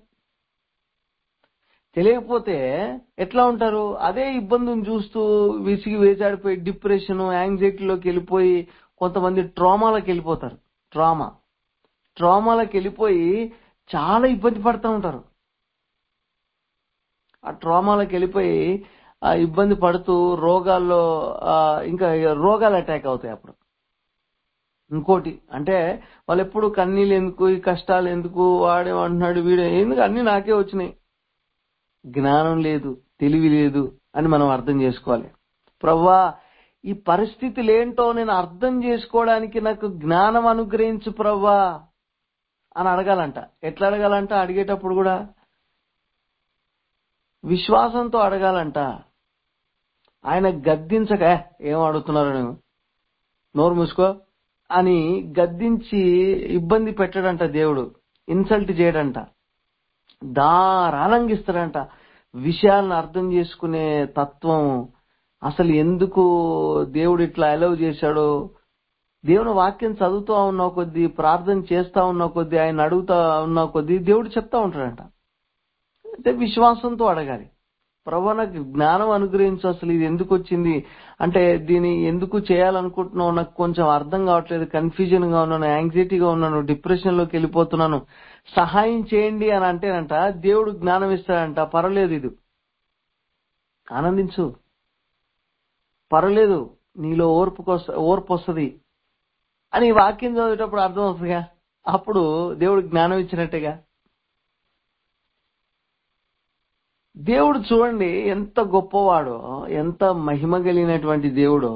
తెలియకపోతే ఎట్లా ఉంటారు? అదే ఇబ్బందిని చూస్తూ విసిగి వేసాడిపోయి డిప్రెషన్, యాంగ్జైటీలోకి వెళ్ళిపోయి కొంతమంది ట్రామాలకు వెళ్ళిపోతారు. ట్రామా ట్రామాలకు వెళ్ళిపోయి చాలా ఇబ్బంది పడుతూ ఉంటారు. ఆ ట్రామాలకు వెళ్ళిపోయి ఆ ఇబ్బంది పడుతూ రోగాల్లో ఆ, ఇంకా రోగాలు అటాక్ అవుతాయి అప్పుడు. ఇంకోటి అంటే వాళ్ళు ఎప్పుడు కన్నీళ్ళు ఎందుకు, ఈ కష్టాలు ఎందుకు, వాడేమంటున్నాడు వీడే ఎందుకు, అన్ని నాకే వచ్చినాయి. జ్ఞానం లేదు, తెలివి లేదు అని మనం అర్థం చేసుకోవాలి. ప్రవ్వా ఈ పరిస్థితులు ఏంటో నేను అర్థం చేసుకోవడానికి నాకు జ్ఞానం అనుగ్రహించు ప్రవ్వా అని అడగాలంట. ఎట్లా అడగాలంట? అడిగేటప్పుడు కూడా విశ్వాసంతో అడగాలంట. ఆయన గద్దించక "ఏ, ఏం అడుగుతున్నారు నువ్వు, నోరు మూసుకో" అని గద్దించి ఇబ్బంది పెట్టడంట. దేవుడు ఇన్సల్ట్ చేయడంట, ధారాళంగా ఇస్తాడంట. విషయాలను అర్థం చేసుకునే తత్వం, అసలు ఎందుకు దేవుడు ఇట్లా అలౌ చేశాడో, దేవుని వాక్యం చదువుతూ ఉన్న కొద్దీ, ప్రార్థన చేస్తా ఉన్న కొద్దీ, ఆయన అడుగుతా ఉన్న కొద్దీ దేవుడు చెప్తా ఉంటాడంట. అంటే విశ్వాసంతో అడగాలి. ప్రభువా నాకు జ్ఞానం అనుగ్రహించు, అసలు ఇది ఎందుకు వచ్చింది అంటే దీన్ని ఎందుకు చేయాలనుకుంటున్నావు, నాకు కొంచెం అర్థం కావట్లేదు, కన్ఫ్యూజన్ గా ఉన్నాను, యాంగ్జైటీగా ఉన్నాను, డిప్రెషన్ లోకి వెళ్ళిపోతున్నాను, సహాయం చేయండి అని అంటేనంట దేవుడు జ్ఞానం ఇస్తాడంట. పర్వాలేదు, ఇది ఆనందించు, పర్వాలేదు, నీలో ఓర్పు ఓర్పు వస్తుంది అని ఈ వాక్యం చదివేటప్పుడు అర్థం అవుతుందిగా. అప్పుడు దేవుడు జ్ఞానం ఇచ్చినట్టేగా. దేవుడు చూడండి ఎంత గొప్పవాడో, ఎంత మహిమ కలిగినటువంటి దేవుడో.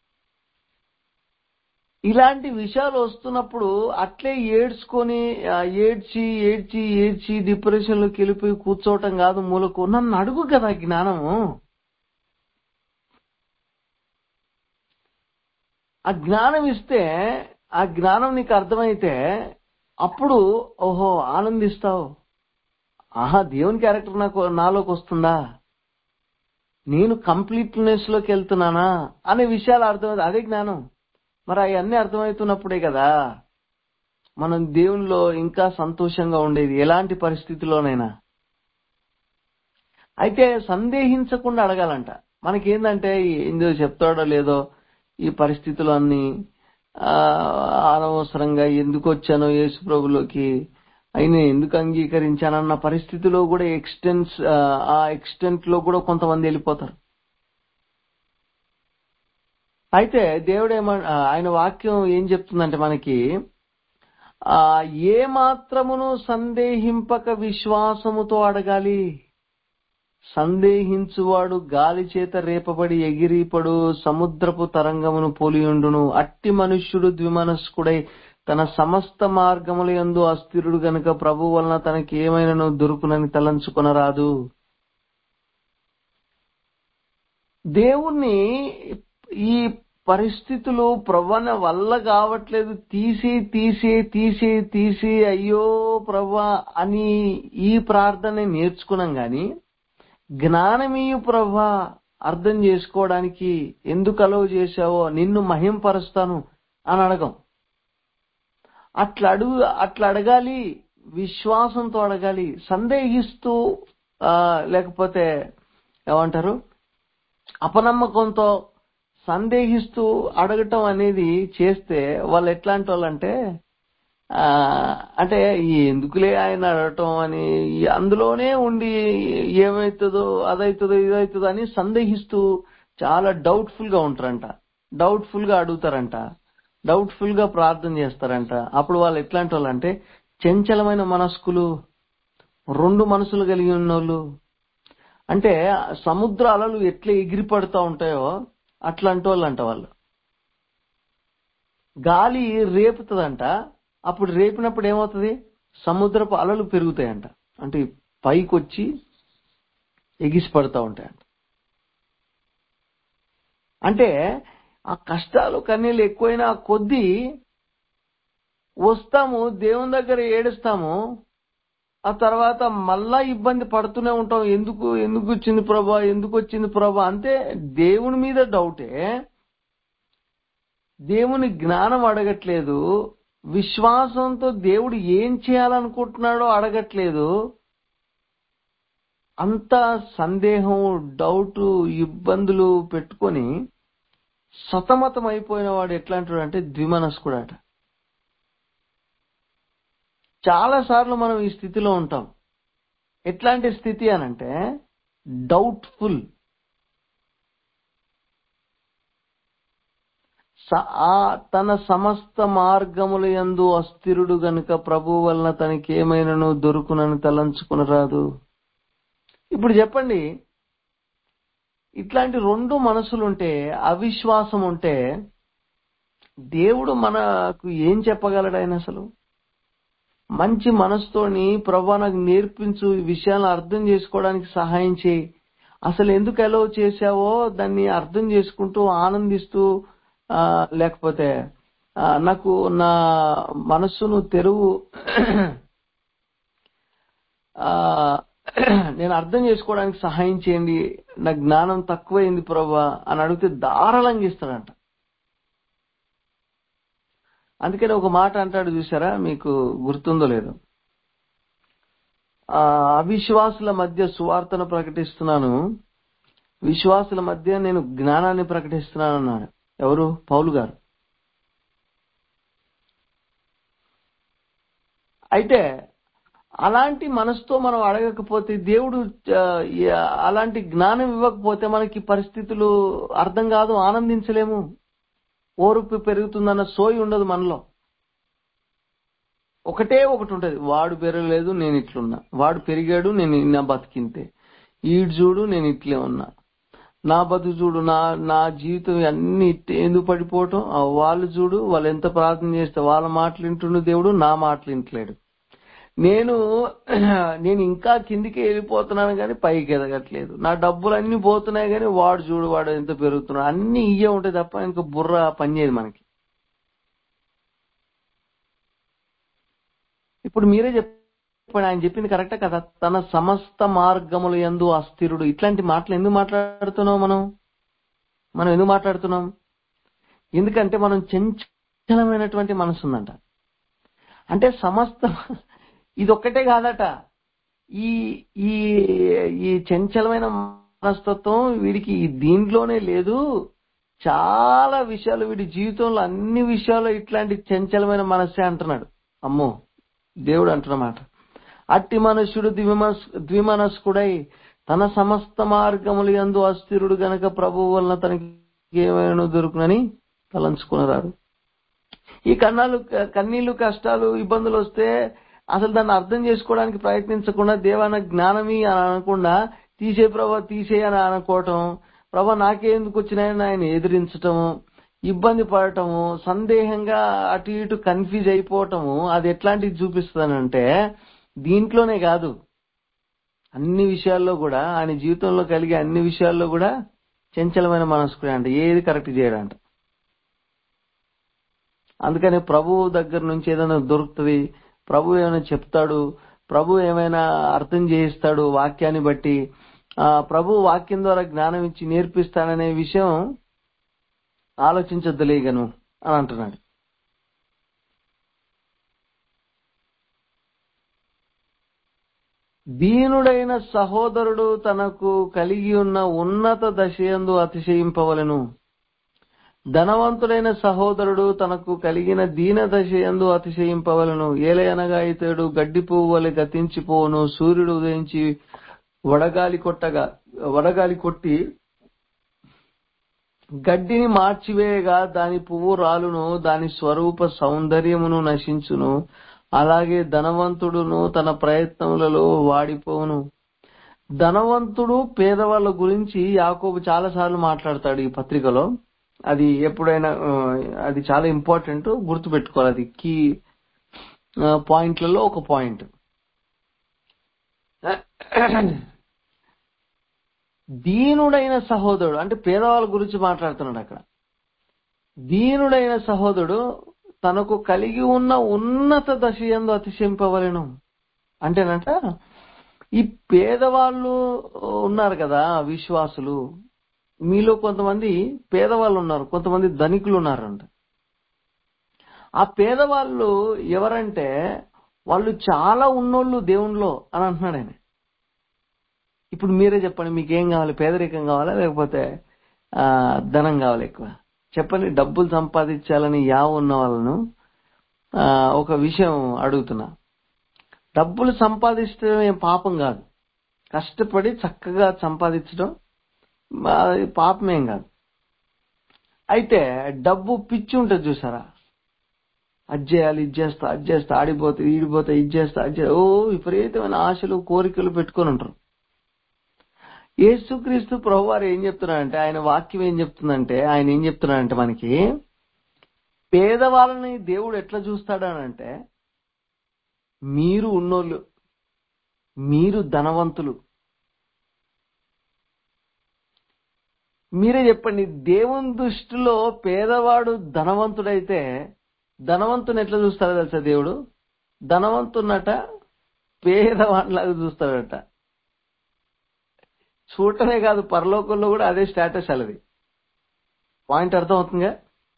ఇలాంటి విషయాలు వస్తున్నప్పుడు అట్లే ఏడ్చుకొని ఆ, ఏడ్చి ఏడ్చి ఏడ్చి డిప్రెషన్ లోకి వెళ్ళిపోయి కూర్చోవటం కాదు మూలకు. నన్ను అడుగు కదా జ్ఞానము. ఆ జ్ఞానం ఇస్తే, ఆ జ్ఞానం నీకు అర్థమైతే అప్పుడు ఓహో ఆనందిస్తావు. ఆహా, దేవుని క్యారెక్టర్ నాకు నాలోకి వస్తుందా, నేను కంప్లీట్నెస్ లోకి వెళ్తున్నానా అనే విషయాలు అర్థమవుతుంది. అదే జ్ఞానం. మరి అవన్నీ అర్థమవుతున్నప్పుడే కదా మనం దేవునిలో ఇంకా సంతోషంగా ఉండేది, ఎలాంటి పరిస్థితిలోనైనా. అయితే సందేహించకుండా అడగాలంట. మనకేందంటే ఏందో చెప్తాడో లేదో, ఈ పరిస్థితులు అన్ని ఆ, అనవసరంగా ఎందుకు వచ్చానో యేసు ప్రభులోకి, అయినా ఎందుకు అంగీకరించానన్న పరిస్థితిలో కూడా ఎక్స్టెన్స్ ఆ ఎక్స్టెంట్ లో కూడా కొంతమంది వెళ్ళిపోతారు. అయితే దేవుడేమ ఆ, ఆయన వాక్యం ఏం చెప్తుందంటే మనకి, ఆ ఏ మాత్రమును సందేహింపక విశ్వాసముతో అడగాలి. సందేహించువాడు గాలి చేత రేపబడి ఎగిరిపడు సముద్రపు తరంగమును పోలియుండును. అట్టి మనుష్యుడు ద్విమనస్కుడై తన సమస్త మార్గముల యందు అస్థిరుడు గనుక ప్రభు వలన తనకి ఏమైనాను దొరుకునని తలంచుకొనరాదు. దేవుణ్ణి ఈ పరిస్థితులు ప్రవ్వన వల్ల కావట్లేదు, తీసి తీసి తీసి తీసి అయ్యో ప్రవ్వా అని ఈ ప్రార్థన నేర్చుకున్నాం గాని, జ్ఞానమీయు ప్రవ్వా అర్థం చేసుకోవడానికి ఎందుకు అలవ్ చేశావో, నిన్ను మహింపరుస్తాను అని అడగం. అట్లా అడుగు అట్లా అడగాలి, విశ్వాసంతో అడగాలి. సందేహిస్తూ ఆ లేకపోతే ఏమంటారు అపనమ్మకంతో సందేహిస్తూ అడగటం అనేది చేస్తే వాళ్ళు ఎట్లాంటి వాళ్ళంటే ఆ అంటే ఈ ఎందుకులే ఆయన అడగటం అని ఈ అందులోనే ఉండి ఏమవుతుందో అదవుతుందో ఇదవుతుందో అని సందేహిస్తూ చాలా డౌట్ఫుల్ గా ఉంటారంట, డౌట్ఫుల్ గా అడుగుతారంట, డౌట్ఫుల్ గా ప్రార్థన చేస్తారంట. అప్పుడు వాళ్ళు ఎట్లాంటి వాళ్ళు అంటే చంచలమైన మనస్కులు, రెండు మనసులు కలిగి ఉన్నోళ్ళు. అంటే సముద్ర అలలు ఎట్లా ఎగిరిపడుతూ ఉంటాయో అట్లాంటి వాళ్ళు అంట. వాళ్ళు గాలి రేపుతుందంట, అప్పుడు రేపినప్పుడు ఏమవుతుంది, సముద్రపు అలలు పెరుగుతాయంట, అంటే పైకి వచ్చి ఎగిసి పడుతూ ఉంటాయంట. అంటే ఆ కష్టాలు కన్నీళ్ళు ఎక్కువైనా కొద్దీ వస్తాము దేవుని దగ్గర ఏడుస్తాము, ఆ తర్వాత మళ్ళా ఇబ్బంది పడుతూనే ఉంటాం. ఎందుకు ఎందుకు వచ్చింది ప్రభా, ఎందుకు వచ్చింది ప్రభా అంటే దేవుని మీద డౌటే, దేవుని జ్ఞానం అడగట్లేదు, విశ్వాసంతో దేవుడు ఏం చేయాలనుకుంటున్నాడో అడగట్లేదు. అంత సందేహం, డౌట్, ఇబ్బందులు పెట్టుకొని సతమతం అయిపోయిన వాడు ఎట్లాంటి అంటే ద్విమనస్కుడట. చాలా సార్లు మనం ఈ స్థితిలో ఉంటాం. ఎట్లాంటి స్థితి అనంటే డౌట్ఫుల్. తన సమస్త మార్గముల యందు అస్థిరుడు గనుక ప్రభు వలన తనకి ఏమైనాను దొరుకునని తలంచుకునరాదు. ఇప్పుడు చెప్పండి, ఇట్లాంటి రెండు మనసులుంటే, అవిశ్వాసం ఉంటే దేవుడు మనకు ఏం చెప్పగలడు? ఆయన అసలు మంచి మనసుతోని ప్రభా నాకు నేర్పించు, ఈ విషయాలను అర్థం చేసుకోవడానికి సహాయం చేయి, అసలు ఎందుకు ఎలో చేశావో దాన్ని అర్థం చేసుకుంటూ ఆనందిస్తూ ఆ లేకపోతే ఆ, నాకు నా మనస్సును తెరువు, ఆ నేను అర్థం చేసుకోవడానికి సహాయం చేయండి, నా జ్ఞానం తక్కువైంది ప్రభా అని అడిగితే ధారాళంగా ఇస్తాడంట. అందుకని ఒక మాట అంటాడు చూసారా, మీకు గుర్తుందో లేదో, ఆ అవిశ్వాసుల మధ్య సువార్తను ప్రకటిస్తున్నాను, విశ్వాసుల మధ్య నేను జ్ఞానాన్ని ప్రకటిస్తున్నాను అన్నాడు. ఎవరు? పౌలు గారు. అయితే అలాంటి మనసుతో మనం అడగకపోతే, దేవుడు అలాంటి జ్ఞానం ఇవ్వకపోతే మనకి పరిస్థితులు అర్థం కాదు, ఆనందించలేము, ఓర్పు పెరుగుతుందన్న సోయి ఉండదు మనలో. ఒకటే ఒకటి ఉంటది, వాడు పెరగలేదు నేను ఇట్లున్నా, వాడు పెరిగాడు నేను నా బతికింతే, ఈడు చూడు నేను ఇట్లే ఉన్నా, నా బతుకు చూడు, నా నా జీవితం అన్ని ఇట్టే ఎందుకు పడిపోవటం, ఆ వాళ్ళు చూడు వాళ్ళు ఎంత ప్రార్థన చేస్తే వాళ్ళ మాటలు వింటుండు దేవుడు, నా మాటలు వింటలేడు. నేను నేను ఇంకా కిందికి వెళ్ళిపోతున్నాను కానీ పైకి ఎదగట్లేదు. నా డబ్బులు అన్ని పోతున్నాయి కానీ వాడు చూడు వాడు ఎంత పెరుగుతున్నాడు. అన్ని ఇయ్యే ఉంటాయి తప్ప ఇంకా బుర్ర పనిచేయదు మనకి. ఇప్పుడు మీరే చెప్పండి, ఆయన చెప్పింది కరెక్టా కదా? తన సమస్త మార్గములు యందు అస్థిరుడు. ఇట్లాంటి మాటలు ఎందుకు మాట్లాడుతున్నాం మనం మనం ఎందుకు మాట్లాడుతున్నాం? ఎందుకంటే మనం చంచలమైనటువంటి మనసు ఉందంట. అంటే సమస్త ఇది ఒక్కటే కాదట. ఈ ఈ ఈ చంచలమైన మనస్తత్వం వీడికి దీంట్లోనే లేదు, చాలా విషయాలు వీడి జీవితంలో అన్ని విషయాల్లో ఇట్లాంటి చంచలమైన మనస్సే అంటున్నాడు. అమ్మో, దేవుడు అంటున్నమాట. అట్టి మనుష్యుడు ద్విమనస్ ద్విమనస్కుడై తన సమస్త మార్గములు యందు అస్థిరుడు గనక ప్రభువు వలన తనకి ఏమైనా దొరుకునని తలంచుకున్నారు. ఈ కన్నాలు కన్నీళ్లు కష్టాలు ఇబ్బందులు వస్తే అసలు దాన్ని అర్థం చేసుకోవడానికి ప్రయత్నించకుండా దేవాన జ్ఞానమి అని అనకుండా తీసే ప్రభా తీసే అని అనుకోవటం, ప్రభా నాకే ఎందుకు వచ్చినాయని ఆయన ఎదిరించటము, ఇబ్బంది పడటము, సందేహంగా అటు ఇటు కన్ఫ్యూజ్ అయిపోవటము, అది ఎట్లాంటిది చూపిస్తానంటే దీంట్లోనే కాదు అన్ని విషయాల్లో కూడా ఆయన జీవితంలో కలిగే అన్ని విషయాల్లో కూడా చంచలమైన మనస్కుడే అంట. ఏది కరెక్ట్ చేయడంట. అందుకని ప్రభువు దగ్గర నుంచి ఏదైనా దొరుకుతుంది, ప్రభు ఏమైనా చెప్తాడు, ప్రభు ఏమైనా అర్థం చేయిస్తాడు వాక్యాన్ని బట్టి, ఆ ప్రభు వాక్యం ద్వారా జ్ఞానం ఇచ్చి నేర్పిస్తాడనే విషయం ఆలోచించొద్దులేగను అని అంటున్నాడు. దీనుడైన సహోదరుడు తనకు కలిగి ఉన్న ఉన్నత దశయందు అతిశయింపవలెను, ధనవంతుడైన సహోదరుడు తనకు కలిగిన దీన దశయందు అతిశయింపవలను. ఏలయనగా ఇతడు గడ్డి పువ్వు వలె గతించిపోవును, సూర్యుడు ఉదయించి వడగాలి కొట్టగా వడగాలి కొట్టి గడ్డిని మార్చివేయగా దాని పువ్వు రాలును, దాని స్వరూప సౌందర్యమును నశించును. అలాగే ధనవంతుడును తన ప్రయత్నములలో వాడిపోవును. ధనవంతుడు పేదవాళ్ళ గురించి యాకోబు చాలా సార్లు మాట్లాడతాడు ఈ పత్రికలో. అది ఎప్పుడైనా అది చాలా ఇంపార్టెంట్, గుర్తుపెట్టుకోవాలి. అది కీ పాయింట్లలో ఒక పాయింట్. దీనుడైన సహోదరుడు అంటే పేదవాళ్ళ గురించి మాట్లాడుతున్నాడు అక్కడ. దీనుడైన సహోదరుడు తనకు కలిగి ఉన్న ఉన్నత దశయందు అతిశయింపవలెను అంటేనంట, ఈ పేదవాళ్ళు ఉన్నారు కదా విశ్వాసులు, మీలో కొంతమంది పేదవాళ్ళు ఉన్నారు, కొంతమంది ధనికులు ఉన్నారంట. ఆ పేదవాళ్ళు ఎవరంటే వాళ్ళు చాలా ఉన్నోళ్ళు దేవునిలో అని అంటున్నాడు ఆయన. ఇప్పుడు మీరే చెప్పండి, మీకేం కావాలి? పేదరికం కావాలా లేకపోతే ఆ ధనం కావాలి ఎక్కువ? చెప్పండి. డబ్బులు సంపాదించాలని యా ఉన్న వాళ్ళను ఆ ఒక విషయం అడుగుతున్నా. డబ్బులు సంపాదించడం ఏం పాపం కాదు, కష్టపడి చక్కగా సంపాదించడం పాపమేం కాదు. అయితే డబ్బు పిచ్చి ఉంటుంది చూసారా, అది చేయాలి ఇది చేస్తా అది చేస్తా ఆడిపోతే ఈడిపోతే ఇది చేస్తా అది చేస్తా, ఓ విపరీతమైన ఆశలు కోరికలు పెట్టుకొని ఉంటారు. యేసుక్రీస్తు ప్రభువారు ఏం చెప్తున్నారంటే, ఆయన వాక్యం ఏం చెప్తుందంటే, ఆయన ఏం చెప్తున్నారంటే మనకి పేదవాళ్ళని దేవుడు ఎట్లా చూస్తాడనంటే, మీరు ఉన్నోళ్ళు, మీరు ధనవంతులు, మీరే చెప్పండి. దేవుని దృష్టిలో పేదవాడు ధనవంతుడైతే ధనవంతుని ఎట్లా చూస్తాడో తెలుసా దేవుడు? ధనవంతున్నట పేదవాడిలాగా చూస్తాడట. చూడటమే కాదు, పరలోకంలో కూడా అదే స్టేటస్ అలాది. పాయింట్ అర్థం అవుతుందిగా?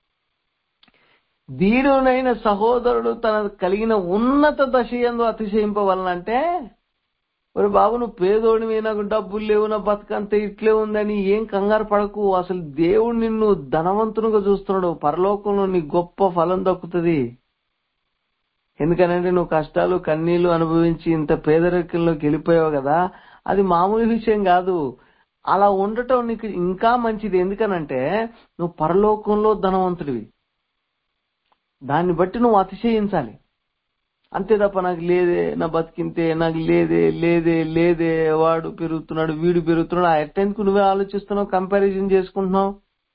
దీనుడైన సహోదరుడు తన కలిగిన ఉన్నత దశయందు అతిశయింపవలనంటే, ఒరే బాబు నువ్వు పేదోడివి, నాకు డబ్బులు లేవు, నా బతుకంతా ఇట్లే ఉందని ఏం కంగారు పడకు. అసలు దేవుడు నిన్ను ధనవంతునిగా చూస్తున్నాడు. పరలోకంలో నీ గొప్ప ఫలం దక్కుతుంది. ఎందుకనంటే నువ్వు కష్టాలు కన్నీళ్లు అనుభవించి ఇంత పేదరికంలోకి వెళ్ళిపోయావు కదా, అది మామూలు విషయం కాదు. అలా ఉండటం నీకు ఇంకా మంచిది. ఎందుకనంటే నువ్వు పరలోకంలో ధనవంతుడివి. దాన్ని బట్టి నువ్వు అతిశయించాలి. అంతే తప్ప నాకు లేదే, నా బతికింతే, నాకు లేదే లేదే లేదే, వాడు పెరుగుతున్నాడు వీడు పెరుగుతున్నాడు, ఆ ఎట్టెందుకు నువ్వే ఆలోచిస్తున్నావు, కంపారిజన్ చేసుకుంటున్నావు?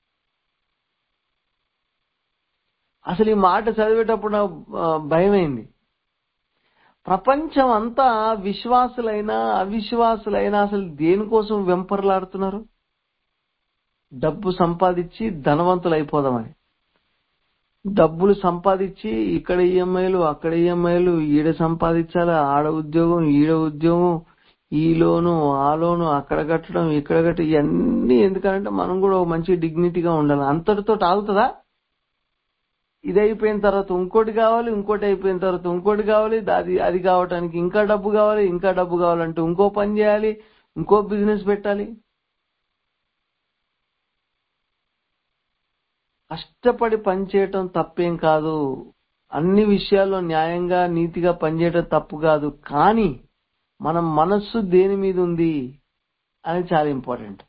అసలు ఈ మాట చదివేటప్పుడు నాకు ఆ, భయమైంది. ప్రపంచం అంతా విశ్వాసులైనా అవిశ్వాసులైనా అసలు దేనికోసం వెంపర్లాడుతున్నారు? డబ్బు సంపాదించి ధనవంతులు అయిపోదామని. డబ్బులు సంపాదించి ఇక్కడ ఈఎంఐలు అక్కడ ఈఎంఐలు, ఈడ సంపాదించాలి, ఆడ ఉద్యోగం ఈడ ఉద్యోగం, ఈ లోను ఆ లోను, అక్కడ కట్టడం ఇక్కడ కట్టడం, ఇవన్నీ ఎందుకంటే మనం కూడా ఒక మంచి డిగ్నిటీగా ఉండాలి. అంతటితో ఆగుతుందా? ఇది అయిపోయిన తర్వాత ఇంకోటి కావాలి, ఇంకోటి అయిపోయిన తర్వాత ఇంకోటి కావాలి, అది అది కావటానికి ఇంకా డబ్బు కావాలి, ఇంకా డబ్బు కావాలంటే ఇంకో పని చేయాలి, ఇంకో బిజినెస్ పెట్టాలి. కష్టపడి పనిచేయటం తప్పేం కాదు, అన్ని విషయాల్లో న్యాయంగా నీతిగా పనిచేయటం తప్పు కాదు. కానీ మన మనస్సు దేని మీద ఉంది అని చాలా ఇంపార్టెంట్.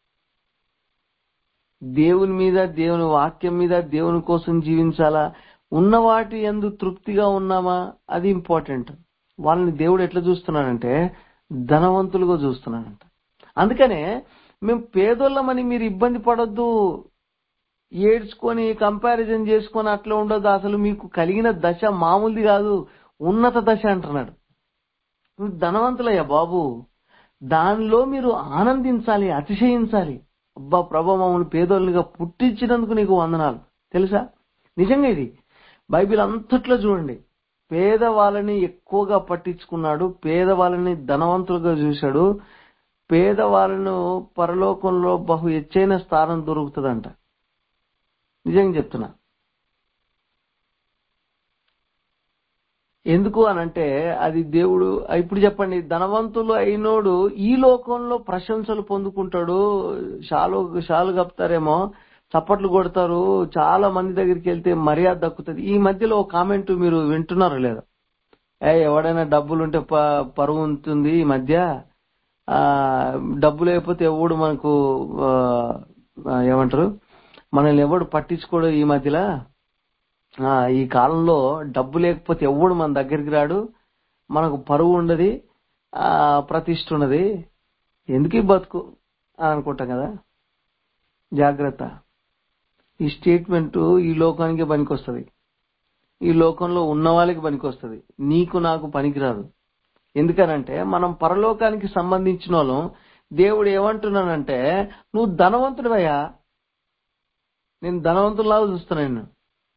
దేవుని మీద, దేవుని వాక్యం మీద, దేవుని కోసం జీవించాలా, ఉన్న వాటి యందు తృప్తిగా ఉన్నామా, అది ఇంపార్టెంట్. వాళ్ళని దేవుడు ఎట్లా చూస్తున్నాడంటే ధనవంతులుగా చూస్తున్నాడంట. అందుకనే మేము పేదోళ్ళమని మీరు ఇబ్బంది పడొద్దు, ఏడ్చుకొని కంపారిజన్ చేసుకొని అట్లా ఉండొద్దు. అసలు మీకు కలిగిన దశ మామూలుది కాదు, ఉన్నత దశ అంటున్నాడు. నువ్వు ధనవంతులయ్యా బాబు, దానిలో మీరు ఆనందించాలి, అతిశయించాలి. అబ్బా ప్రభా, మమ్మల్ని పేదోళ్ళుగా పుట్టించినందుకు నీకు వందనాలు. తెలుసా, నిజంగా ఇది బైబిల్ అంతట్లో చూడండి, పేదవాళ్ళని ఎక్కువగా పట్టించుకున్నాడు, పేదవాళ్ళని ధనవంతులుగా చూశాడు, పేదవాళ్ళను పరలోకంలో బహు ఎచ్చైన స్థానం దొరుకుతుందంట. నిజంగా చెప్తున్నా. ఎందుకు అనంటే అది దేవుడు. ఇప్పుడు చెప్పండి, ధనవంతులు అయినోడు ఈ లోకంలో ప్రశంసలు పొందుకుంటాడు, షాలు షాలు కప్తారేమో, చప్పట్లు కొడతారు, చాలా మంది దగ్గరికి వెళ్తే మర్యాద దక్కుతుంది. ఈ మధ్యలో ఒక కామెంట్ మీరు వింటున్నారో లేదా? ఏ ఎవడైనా డబ్బులుంటే ప పరువు ఉంటుంది ఈ మధ్య, ఆ డబ్బు లేకపోతే ఎవడు మనకు ఆ, ఏమంటారు, మనల్ని ఎవడు పట్టించుకోడు ఈ మధ్యలో, ఆ ఈ కాలంలో డబ్బు లేకపోతే ఎవడు మన దగ్గరికి రాడు, మనకు పరువు ఉండదు, ఆ ప్రతిష్ఠ ఉన్నది, ఎందుకు ఈ బతుకు అని అనుకుంటాం కదా. జాగ్రత్త, ఈ స్టేట్మెంట్ ఈ లోకానికి పనికొస్తుంది, ఈ లోకంలో ఉన్న వాళ్ళకి పనికొస్తుంది, నీకు నాకు పనికిరాదు. ఎందుకనంటే మనం పరలోకానికి సంబంధించిన వాళ్ళం. దేవుడు ఏమంటున్నానంటే, నువ్వు ధనవంతుడివయ్యా, నేను ధనవంతులాగా చూస్తున్నా నిన్ను.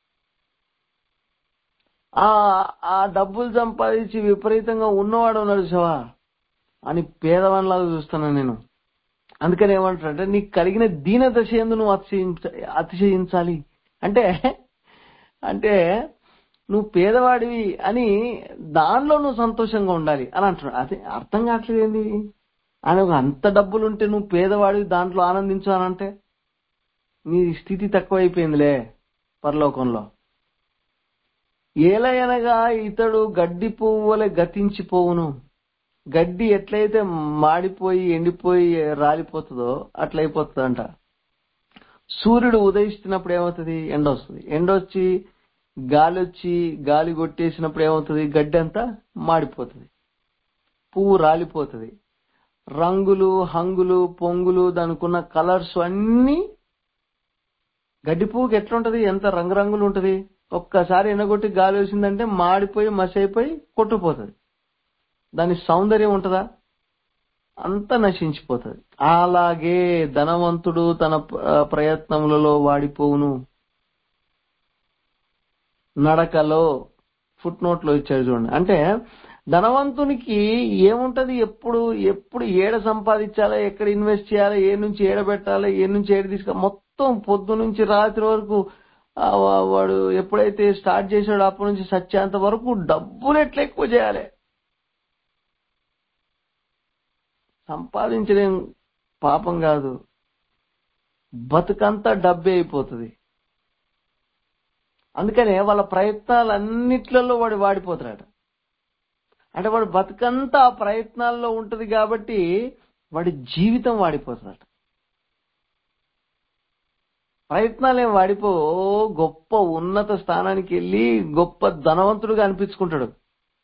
ఆ ఆ డబ్బులు సంపాదించి విపరీతంగా ఉన్నవాడు ఉన్నాడు శవా అని పేదవానిలాగా చూస్తున్నా నేను. అందుకని ఏమంటారంటే, నీకు కలిగిన దీన దశ యందు నువ్వు అతిశయించ అతిశయించాలి అంటే అంటే నువ్వు పేదవాడివి అని దానిలో నువ్వు సంతోషంగా ఉండాలి అని అంటున్నాడు. అదే అర్థం కావట్లేదు ఏంది అని. ఒక అంత డబ్బులుంటే నువ్వు పేదవాడివి దాంట్లో ఆనందించు అని అంటే నీ స్థితి తక్కువైపోయిందిలే పరలోకంలో. ఏలయనగా ఇతడు గడ్డి పువ్వు వలె గతించిపోవును. గడ్డి ఎట్లయితే మాడిపోయి ఎండిపోయి రాలిపోతుందో అట్లయిపోతుందంట. సూర్యుడు ఉదయిస్తున్నప్పుడు ఏమవుతుంది, ఎండ వస్తుంది, ఎండ వచ్చి గాలి వచ్చి గాలి కొట్టేసినప్పుడు ఏమవుతుంది, గడ్డి అంతా మాడిపోతుంది, పువ్వు రాలిపోతుంది, రంగులు హంగులు పొంగులు దానికున్న కలర్స్ అన్ని. గడ్డి పువ్వుకి ఎట్లుంటది, ఎంత రంగురంగులు ఉంటది, ఒక్కసారి ఎండగొట్టి గాలి వేసిందంటే మాడిపోయి మసి అయిపోయి కొట్టుకుపోతుంది. దాని సౌందర్యం ఉంటదా, అంతా నశించిపోతుంది. అలాగే ధనవంతుడు తన ప్రయత్నములలో వాడిపోవును. నడకలో ఫుట్ నోట్ లో ఇచ్చారు చూడండి. అంటే ధనవంతునికి ఏముంటది, ఎప్పుడు ఎప్పుడు ఏడ సంపాదించాలా, ఎక్కడ ఇన్వెస్ట్ చేయాలా, ఏ నుంచి ఏడ పెట్టాలా, ఏ నుంచి ఏడ తీసుకు, మొత్తం పొద్దు నుంచి రాత్రి వరకు వాడు ఎప్పుడైతే స్టార్ట్ చేశాడో అప్పటి నుంచి సత్యాంత వరకు డబ్బులు ఎట్లా ఎక్కువ చేయాలి. సంపాదించడం పాపం కాదు, బతుకంతా డబ్బే అయిపోతుంది. అందుకనే వాళ్ళ ప్రయత్నాలన్నిట్లలో వాడు వాడిపోతాడు. అంటే వాడు బతుకంతా ఆ ప్రయత్నాల్లో ఉంటది కాబట్టి వాడి జీవితం వాడిపోతాడు. ప్రయత్నాలేం వాడిపో, గొప్ప ఉన్నత స్థానానికి వెళ్ళి గొప్ప ధనవంతుడుగా అనిపించుకుంటాడు.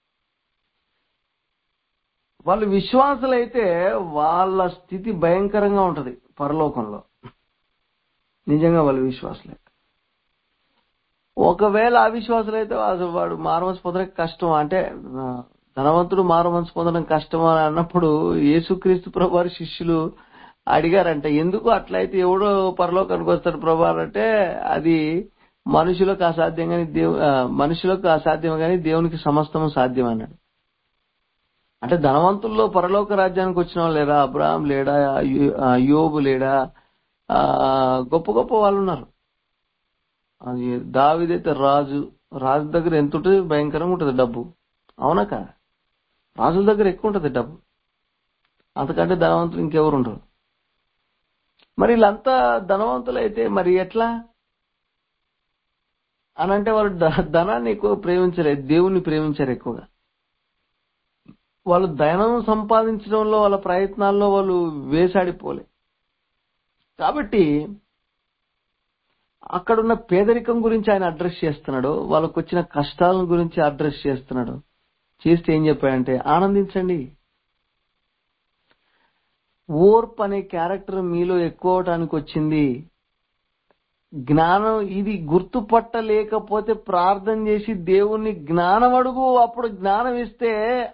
వాళ్ళు విశ్వాసులైతే వాళ్ళ స్థితి భయంకరంగా ఉంటది పరలోకంలో. నిజంగా వాళ్ళు విశ్వాసులే. ఒకవేళ అవిశ్వాసులైతే అసలు వాడు మారుమనసు పొందడం కష్టం. అంటే ఆ, ధనవంతుడు మారుమనసు పొందడం కష్టం అని అన్నప్పుడు యేసుక్రీస్తు ప్రభు వారి శిష్యులు అడిగారంట, ఎందుకు అట్లయితే ఎవడో పరలోకానికి వస్తాడు ప్రభు అంటే, అది మనుషులకు అసాధ్యం కానీ దేవు ఆ, మనుషులకు అసాధ్యం కానీ దేవునికి సమస్తము సాధ్యం అన్నాడు. అంటే ధనవంతుల్లో పరలోక రాజ్యానికి వచ్చిన వాళ్ళు లేరా? అబ్రహాం లేడా? యో- ఆ, యోబు లేడా? ఆ గొప్ప గొప్ప వాళ్ళు ఉన్నారు. అది దావీదైతే రాజు రాజు దగ్గర ఎంత ఉంటుంది? భయంకరంగా ఉంటుంది డబ్బు. అవునా కాదా? రాజుల దగ్గర ఎక్కువ ఉంటుంది డబ్బు. అంతకంటే ధనవంతులు ఇంకెవరు ఉండరు. మరి వీళ్ళంతా ధనవంతులు అయితే మరి ఎట్లా అని అంటే, వాళ్ళు ధ- ధనాన్ని ఎక్కువ ప్రేమించలేదు, దేవుణ్ణి ప్రేమించారు ఎక్కువగా. వాళ్ళు ధనం సంపాదించడంలో వాళ్ళ ప్రయత్నాల్లో వాళ్ళు వేసాడిపోలే. కాబట్టి అక్కడున్న పేదరికం గురించి ఆయన అడ్రస్ చేస్తున్నాడు, వాళ్ళకు వచ్చిన కష్టాల గురించి అడ్రస్ చేస్తున్నాడు. చేస్తే ఏం చెప్పాడంటే, ఆనందించండి. ఓర్పు అనే క్యారెక్టర్ మీలో ఎక్కువ అవటానికి వచ్చింది. జ్ఞానం ఇది గుర్తుపట్టలేకపోతే ప్రార్థన చేసి దేవుణ్ణి జ్ఞానం అడుగు, అప్పుడు జ్ఞానం ఇస్తే,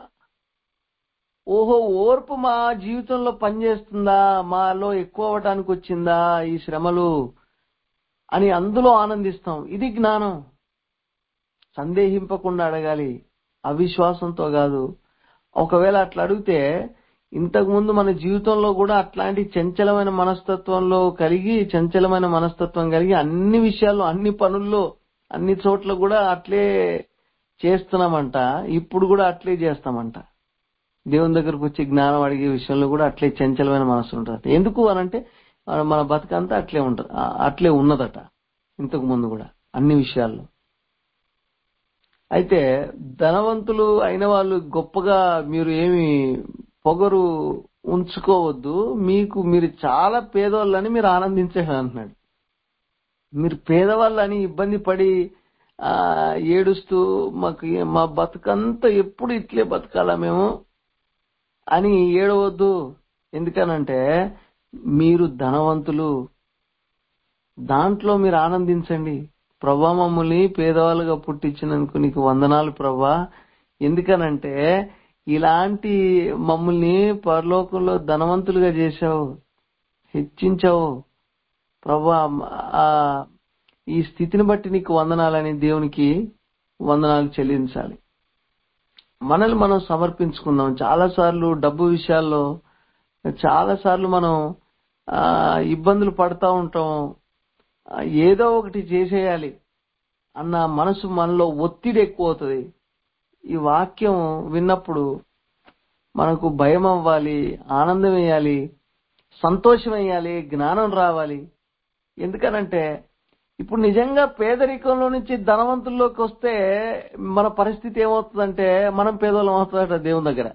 ఓహో ఓర్పు మా జీవితంలో పనిచేస్తుందా, మాలో ఎక్కువ అవటానికి వచ్చిందా ఈ శ్రమలు అని అందులో ఆనందిస్తాం. ఇది జ్ఞానం. సందేహింపకుండా అడగాలి, అవిశ్వాసంతో కాదు. ఒకవేళ అట్లా అడిగితే ఇంతకు ముందు మన జీవితంలో కూడా అట్లాంటి చంచలమైన మనస్తత్వంలో కలిగి చంచలమైన మనస్తత్వం కలిగి అన్ని విషయాల్లో, అన్ని పనుల్లో, అన్ని చోట్ల కూడా అట్లే చేస్తున్నామంట. ఇప్పుడు కూడా అట్లే చేస్తామంట. దేవుని దగ్గరకు వచ్చి జ్ఞానం అడిగే విషయంలో కూడా అట్లే చంచలమైన మనసు ఉంటుంది. ఎందుకు అనంటే మన మన బతుకంతా అట్లే ఉంటది, ఆ- అట్లే ఉన్నదట ఇంతకు ముందు కూడా అన్ని విషయాల్లో. అయితే ధనవంతులు అయిన వాళ్ళు గొప్పగా మీరు ఏమి పొగరు ఉంచుకోవద్దు, మీకు మీరు చాలా పేదవాళ్ళని మీరు ఆనందించండి అంటున్నాడు. మీరు పేదవాళ్ళని ఇబ్బంది పడి ఆ ఏడుస్తూ మాకు ఏ- మా బతుకంతా ఎప్పుడు ఇట్లే బతకాలా మేము అని ఏడవద్దు. ఎందుకనంటే మీరు ధనవంతులు, దాంట్లో మీరు ఆనందించండి. ప్రభా మమ్మల్ని పేదవాళ్ళుగా పుట్టించినందుకు నీకు వందనాలు ప్రభా. ఎందుకనంటే ఇలాంటి మమ్మల్ని పరలోకంలో ధనవంతులుగా చేశావు, హెచ్చించావు ప్రభా. ఆ ఈ స్థితిని బట్టి నీకు వందనాలని దేవునికి వందనాలు చెల్లించాలి. మనల్ని మనం సమర్పించుకుందాం. చాలా సార్లు డబ్బు విషయాల్లో చాలా సార్లు మనం ఆ ఇబ్బందులు పడతా ఉంటాం. ఆ, ఏదో ఒకటి చేసేయాలి అన్న మనసు మనలో ఒత్తిడి ఎక్కువ అవుతుంది. ఈ వాక్యం విన్నప్పుడు మనకు భయం అవ్వాలి, ఆనందం వేయాలి, సంతోషం వేయాలి, జ్ఞానం రావాలి. ఎందుకనంటే ఇప్పుడు నిజంగా పేదరికంలో నుంచి ధనవంతుల్లోకి వస్తే మన పరిస్థితి ఏమవుతుందంటే మనం పేదవాళ్ళం అవుతుందట దేవుని దగ్గర.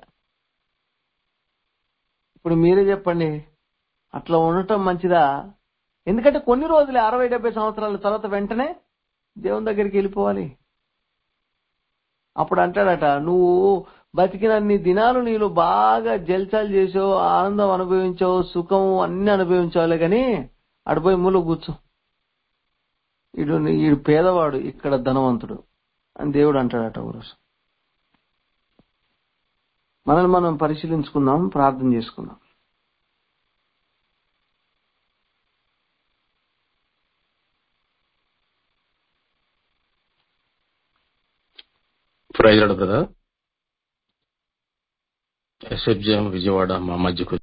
ఇప్పుడు మీరే చెప్పండి, అట్లా ఉండటం మంచిదా? ఎందుకంటే కొన్ని రోజులే, అరవై డెబ్బై సంవత్సరాల తర్వాత వెంటనే దేవుని దగ్గరికి వెళ్ళిపోవాలి. అప్పుడు అంటాడట, నువ్వు బతికినన్ని దినాలు నీళ్ళు బాగా జల్చాలు చేసావు, ఆనందం అనుభవించావు, సుఖం అన్ని అనుభవించావులే కానీ అడిపోయి మూల కూర్చో, ఇడు ఈడు పేదవాడు ఇక్కడ ధనవంతుడు అని దేవుడు అంటాడట. ఒక రోజు మనల్ని మనం పరిశీలించుకుందాం, ప్రార్థన చేసుకుందాం. Praise lord brother. SFJM Vijayawada మా మధ్యకు